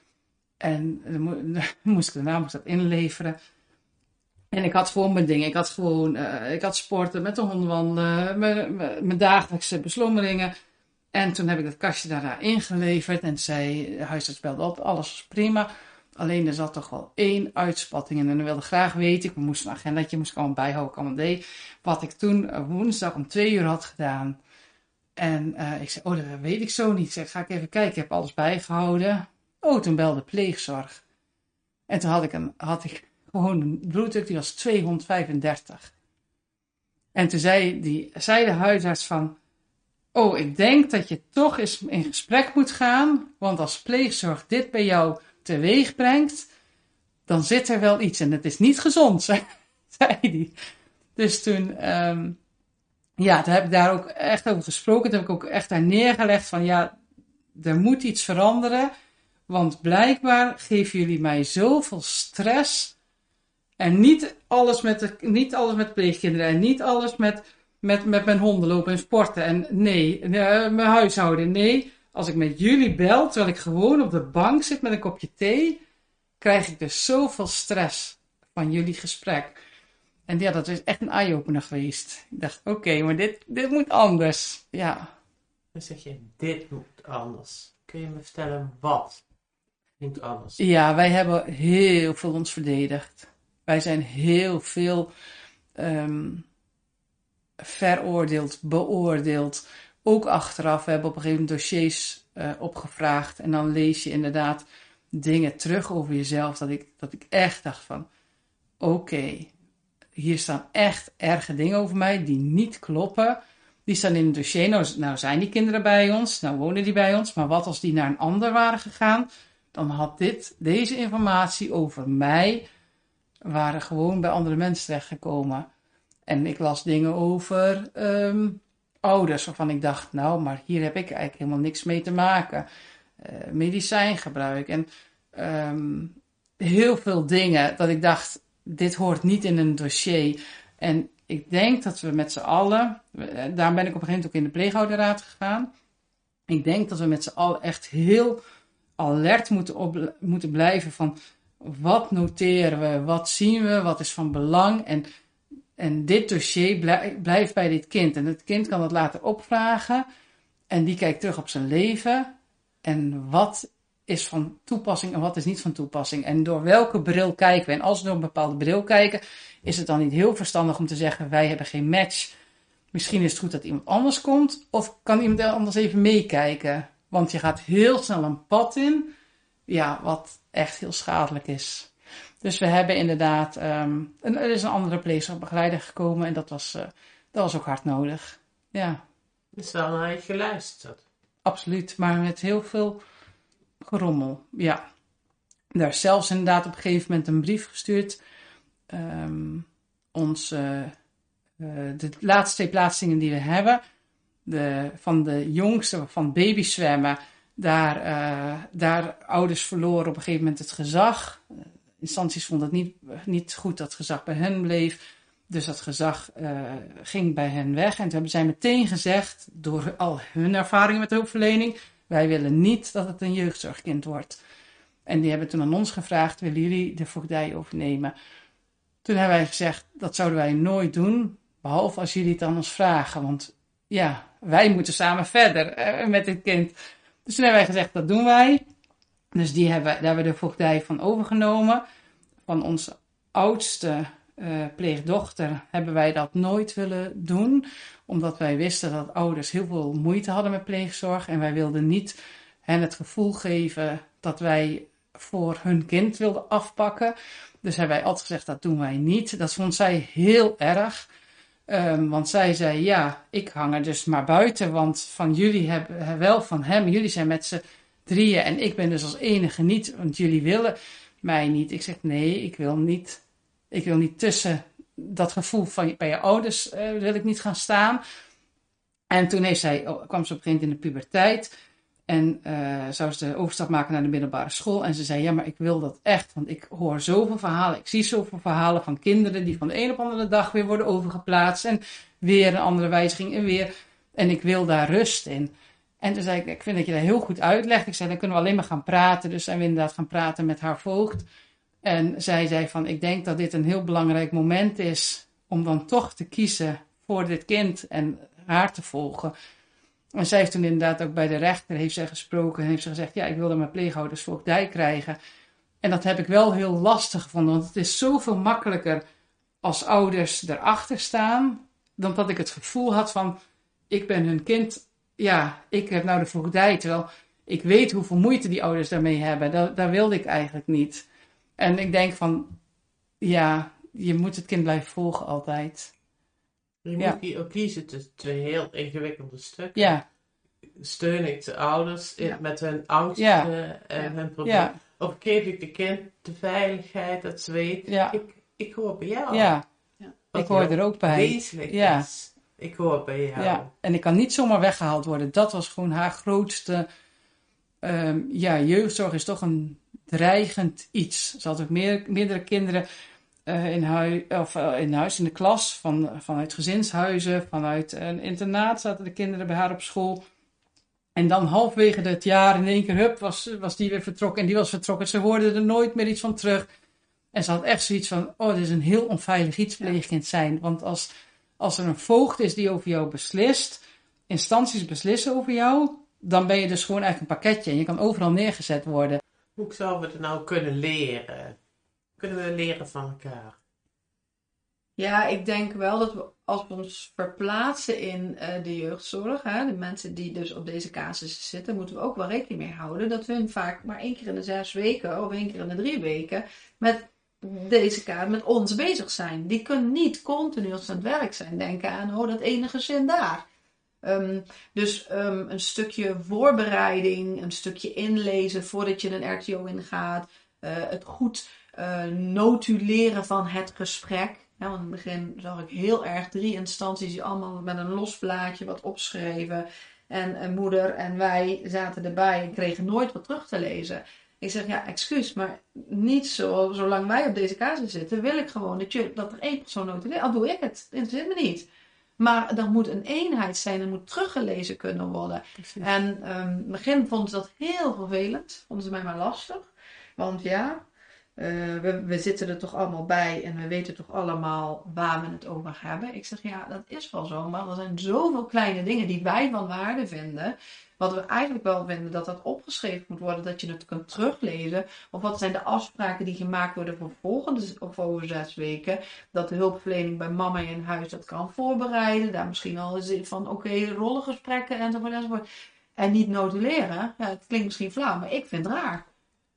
En dan moest ik daarna moest dat inleveren. En ik had gewoon mijn dingen. Ik had gewoon, uh, ik had sporten, met de hond wandelen, mijn, mijn dagelijkse beslommeringen. En toen heb ik dat kastje daarna ingeleverd. En zei, de huisarts belde op, alles was prima. Alleen er zat toch wel één uitspatting in. En dan wilde graag weten, ik moest een agendatje, moest ik allemaal bijhouden, ik allemaal deed. Wat ik toen uh, woensdag om twee uur had gedaan. En uh, ik zei, oh, dat weet ik zo niet. Ik zei, ga ik even kijken, ik heb alles bijgehouden. Oh, toen belde pleegzorg. En toen had ik, een, had ik gewoon een bloeddruk, die was tweehonderdvijfendertig. En toen zei, die, zei de huisarts van, oh, ik denk dat je toch eens in gesprek moet gaan. Want als pleegzorg dit bij jou teweeg brengt, dan zit er wel iets en het is niet gezond, zei hij. Dus toen, um, ja, toen heb ik daar ook echt over gesproken. Toen heb ik ook echt daar neergelegd van, ja, er moet iets veranderen. Want blijkbaar geven jullie mij zoveel stress. En niet alles met, de, niet alles met pleegkinderen en niet alles met, met, met mijn honden lopen en sporten. En nee, uh, mijn huishouden, nee. Als ik met jullie bel, terwijl ik gewoon op de bank zit met een kopje thee, krijg ik dus zoveel stress van jullie gesprek. En ja, dat is echt een eye-opener geweest. Ik dacht, oké, okay, maar dit, dit moet anders. Ja.
Dan zeg je, dit moet anders. Kun je me vertellen wat moet anders?
Ja, wij hebben heel veel ons verdedigd. Wij zijn heel veel um, veroordeeld, beoordeeld. Ook achteraf. We hebben op een gegeven moment dossiers uh, opgevraagd. En dan lees je inderdaad dingen terug over jezelf. Dat ik, dat ik echt dacht van, oké, okay, hier staan echt erge dingen over mij die niet kloppen. Die staan in het dossier. Nou, nou zijn die kinderen bij ons. Nou wonen die bij ons. Maar wat als die naar een ander waren gegaan? Dan had dit, deze informatie over mij waren gewoon bij andere mensen terechtgekomen. En ik las dingen over um, ouders waarvan ik dacht, nou, maar hier heb ik eigenlijk helemaal niks mee te maken. Uh, medicijngebruik en um, heel veel dingen dat ik dacht, dit hoort niet in een dossier. En ik denk dat we met z'n allen, daarom ben ik op een gegeven moment ook in de pleegouderraad gegaan. Ik denk dat we met z'n allen echt heel alert moeten, op, moeten blijven van wat noteren we, wat zien we, wat is van belang. En, en dit dossier blijft blijf bij dit kind. En het kind kan dat later opvragen en die kijkt terug op zijn leven. En wat is van toepassing en wat is niet van toepassing. En door welke bril kijken we. En als we door een bepaalde bril kijken, is het dan niet heel verstandig om te zeggen, wij hebben geen match. Misschien is het goed dat iemand anders komt. Of kan iemand anders even meekijken. Want je gaat heel snel een pad in. Ja, wat echt heel schadelijk is. Dus we hebben inderdaad, um, een, er is een andere pleegzorgbegeleider gekomen. En dat was, uh, dat was ook hard nodig. Ja.
Dus wel naar je geluisterd.
Absoluut, maar met heel veel gerommel, ja. Daar is zelfs inderdaad op een gegeven moment een brief gestuurd. Um, ons, uh, uh, de laatste twee plaatsingen die we hebben, de, van de jongste, van babyswemmen, daar, uh, daar ouders verloren op een gegeven moment het gezag. Uh, instanties vonden het niet, niet goed dat het gezag bij hen bleef. Dus dat gezag uh, ging bij hen weg. En toen hebben zij meteen gezegd, door al hun ervaringen met de hulpverlening, wij willen niet dat het een jeugdzorgkind wordt. En die hebben toen aan ons gevraagd, willen jullie de voogdij overnemen? Toen hebben wij gezegd, dat zouden wij nooit doen, behalve als jullie het aan ons vragen. Want ja, wij moeten samen verder uh, met dit kind. Dus toen hebben wij gezegd, dat doen wij. Dus die hebben, daar hebben we de voogdij van overgenomen. Van onze oudste uh, pleegdochter hebben wij dat nooit willen doen. Omdat wij wisten dat ouders heel veel moeite hadden met pleegzorg. En wij wilden niet hen het gevoel geven dat wij voor hun kind wilden afpakken. Dus hebben wij altijd gezegd, dat doen wij niet. Dat vond zij heel erg. Um, want zij zei, ja, ik hang er dus maar buiten. Want van jullie hebben wel van hem. Jullie zijn met z'n drieën. En ik ben dus als enige niet. Want jullie willen mij niet. Ik zeg, nee, ik wil niet. Ik wil niet tussen dat gevoel van bij je ouders uh, wil ik niet gaan staan. En toen heeft zij, oh, kwam ze op een gegeven moment in de puberteit. En uh, zou ze de overstap maken naar de middelbare school. En ze zei, ja, maar ik wil dat echt. Want ik hoor zoveel verhalen. Ik zie zoveel verhalen van kinderen die van de een op de andere dag weer worden overgeplaatst. En weer een andere wijziging en weer. En ik wil daar rust in. En toen zei ik, ik vind dat je dat heel goed uitlegt. Ik zei, dan kunnen we alleen maar gaan praten. Dus zijn we inderdaad gaan praten met haar voogd. En zij zei van, ik denk dat dit een heel belangrijk moment is om dan toch te kiezen voor dit kind en haar te volgen. En zij heeft toen inderdaad ook bij de rechter heeft zij gesproken en heeft ze gezegd, ja, ik wilde mijn pleeghouders voogdij krijgen. En dat heb ik wel heel lastig gevonden, want het is zoveel makkelijker als ouders erachter staan, dan dat ik het gevoel had van, ik ben hun kind, ja, ik heb nou de voogdij, terwijl ik weet hoeveel moeite die ouders daarmee hebben. Dat, dat wilde ik eigenlijk niet. En ik denk van, ja, je moet het kind blijven volgen altijd.
Je
Ja.
moet hier ook kiezen tussen twee heel ingewikkelde stukken.
Ja,
Steun ik de ouders in,
Ja.
met hun angst
Ja.
uh, en
Ja.
hun problemen.
ja,
Of geef ik de kind de veiligheid dat ze weet,
Ja.
ik, ik hoor bij jou.
ja.
Wat
Ik hoor
heel
er ook bij.
wezenlijk
Ja.
is. Ik hoor bij jou.
Ja, en ik kan niet zomaar weggehaald worden. Dat was gewoon haar grootste. Um, ja, jeugdzorg is toch een dreigend iets. Ze had ook meer, meerdere kinderen uh, in, hui, of, uh, in huis, in de klas, van, vanuit gezinshuizen, vanuit een internaat zaten de kinderen bij haar op school. En dan halverwege het jaar in één keer, hup, was, was die weer vertrokken en die was vertrokken. Ze hoorden er nooit meer iets van terug. En ze had echt zoiets van, oh, dit is een heel onveilig iets, pleegkind zijn. Want als, als er een voogd is die over jou beslist, instanties beslissen over jou, dan ben je dus gewoon eigenlijk een pakketje en je kan overal neergezet worden.
Hoe zouden we het nou kunnen leren? Kunnen we leren van elkaar?
Ja, ik denk wel dat we als we ons verplaatsen in uh, de jeugdzorg, hè, de mensen die dus op deze casussen zitten, moeten we ook wel rekening mee houden dat we vaak maar één keer in de zes weken of één keer in de drie weken met deze kaart, met ons bezig zijn. Die kunnen niet continu als ze aan het werk zijn denken aan, oh, dat ene gezin daar. Um, dus um, een stukje voorbereiding, een stukje inlezen voordat je een R T O ingaat, uh, het goed uh, notuleren van het gesprek. Ja, want in het begin zag ik heel erg drie instanties die allemaal met een los blaadje wat opschreven. En een moeder en wij zaten erbij en kregen nooit wat terug te lezen. Ik zeg, ja, excuus, maar niet zo, zolang wij op deze casus zitten, wil ik gewoon dat, je, dat er één persoon notuleert. Al doe ik het, dat interesseert me niet. Maar er moet een eenheid zijn, er moet teruggelezen kunnen worden. Precies. En um, in het begin vonden ze dat heel vervelend, vonden ze mij maar lastig. Want ja... Uh, we, we zitten er toch allemaal bij en we weten toch allemaal waar we het over hebben. Ik zeg, ja, dat is wel zo, maar er zijn zoveel kleine dingen die wij van waarde vinden. Wat we eigenlijk wel vinden dat dat opgeschreven moet worden, dat je het kunt teruglezen. Of wat zijn de afspraken die gemaakt worden voor volgende of over zes weken. Dat de hulpverlening bij mama in huis dat kan voorbereiden. Daar misschien al eens van, oké, okay, rollengesprekken enzovoort enzovoort. En niet notuleren. Ja, het klinkt misschien flauw, maar ik vind het raar.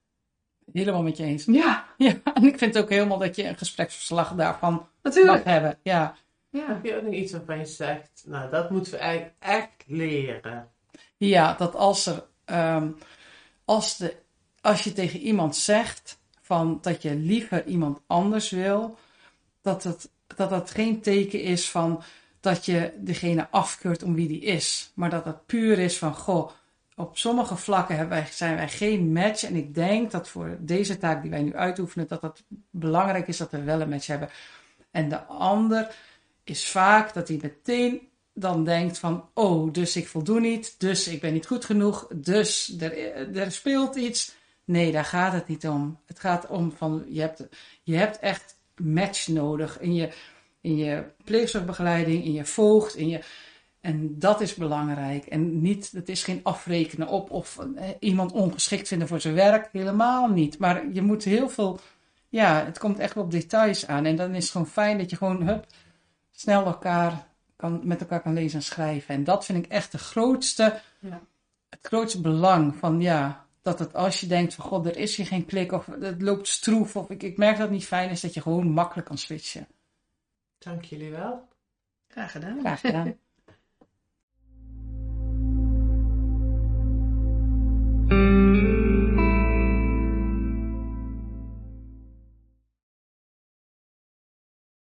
Helemaal met je eens.
Ja.
Ja. En ik vind het ook helemaal dat je een gespreksverslag daarvan
Natuurlijk
mag hebben. Ja.
Ja. Heb je ook nog iets waarvan je zegt, nou dat moeten we eigenlijk echt leren?
Ja, dat als er, um, als, de, als je tegen iemand zegt van dat je liever iemand anders wil, dat het, dat dat geen teken is van dat je degene afkeurt om wie die is. Maar dat het puur is van, goh, op sommige vlakken hebben wij, zijn wij geen match. En ik denk dat voor deze taak die wij nu uitoefenen, dat het belangrijk is dat we wel een match hebben. En de ander is vaak dat hij meteen dan denkt van, oh, dus ik voldoe niet, dus ik ben niet goed genoeg, dus er, er speelt iets. Nee, daar gaat het niet om. Het gaat om van, je hebt, je hebt echt match nodig in je, in je pleegzorgbegeleiding, in je voogd, in je... En dat is belangrijk. En niet, het is geen afrekenen op of eh, iemand ongeschikt vinden voor zijn werk. Helemaal niet. Maar je moet heel veel... Ja, het komt echt op details aan. En dan is het gewoon fijn dat je gewoon hup, snel elkaar kan, met elkaar kan lezen en schrijven. En dat vind ik echt de grootste, ja. het grootste belang van ja... Dat het als je denkt van god, er is hier geen klik of het loopt stroef of ik, ik merk dat het niet fijn is, dat je gewoon makkelijk kan switchen.
Dank jullie wel.
Graag gedaan.
Graag gedaan.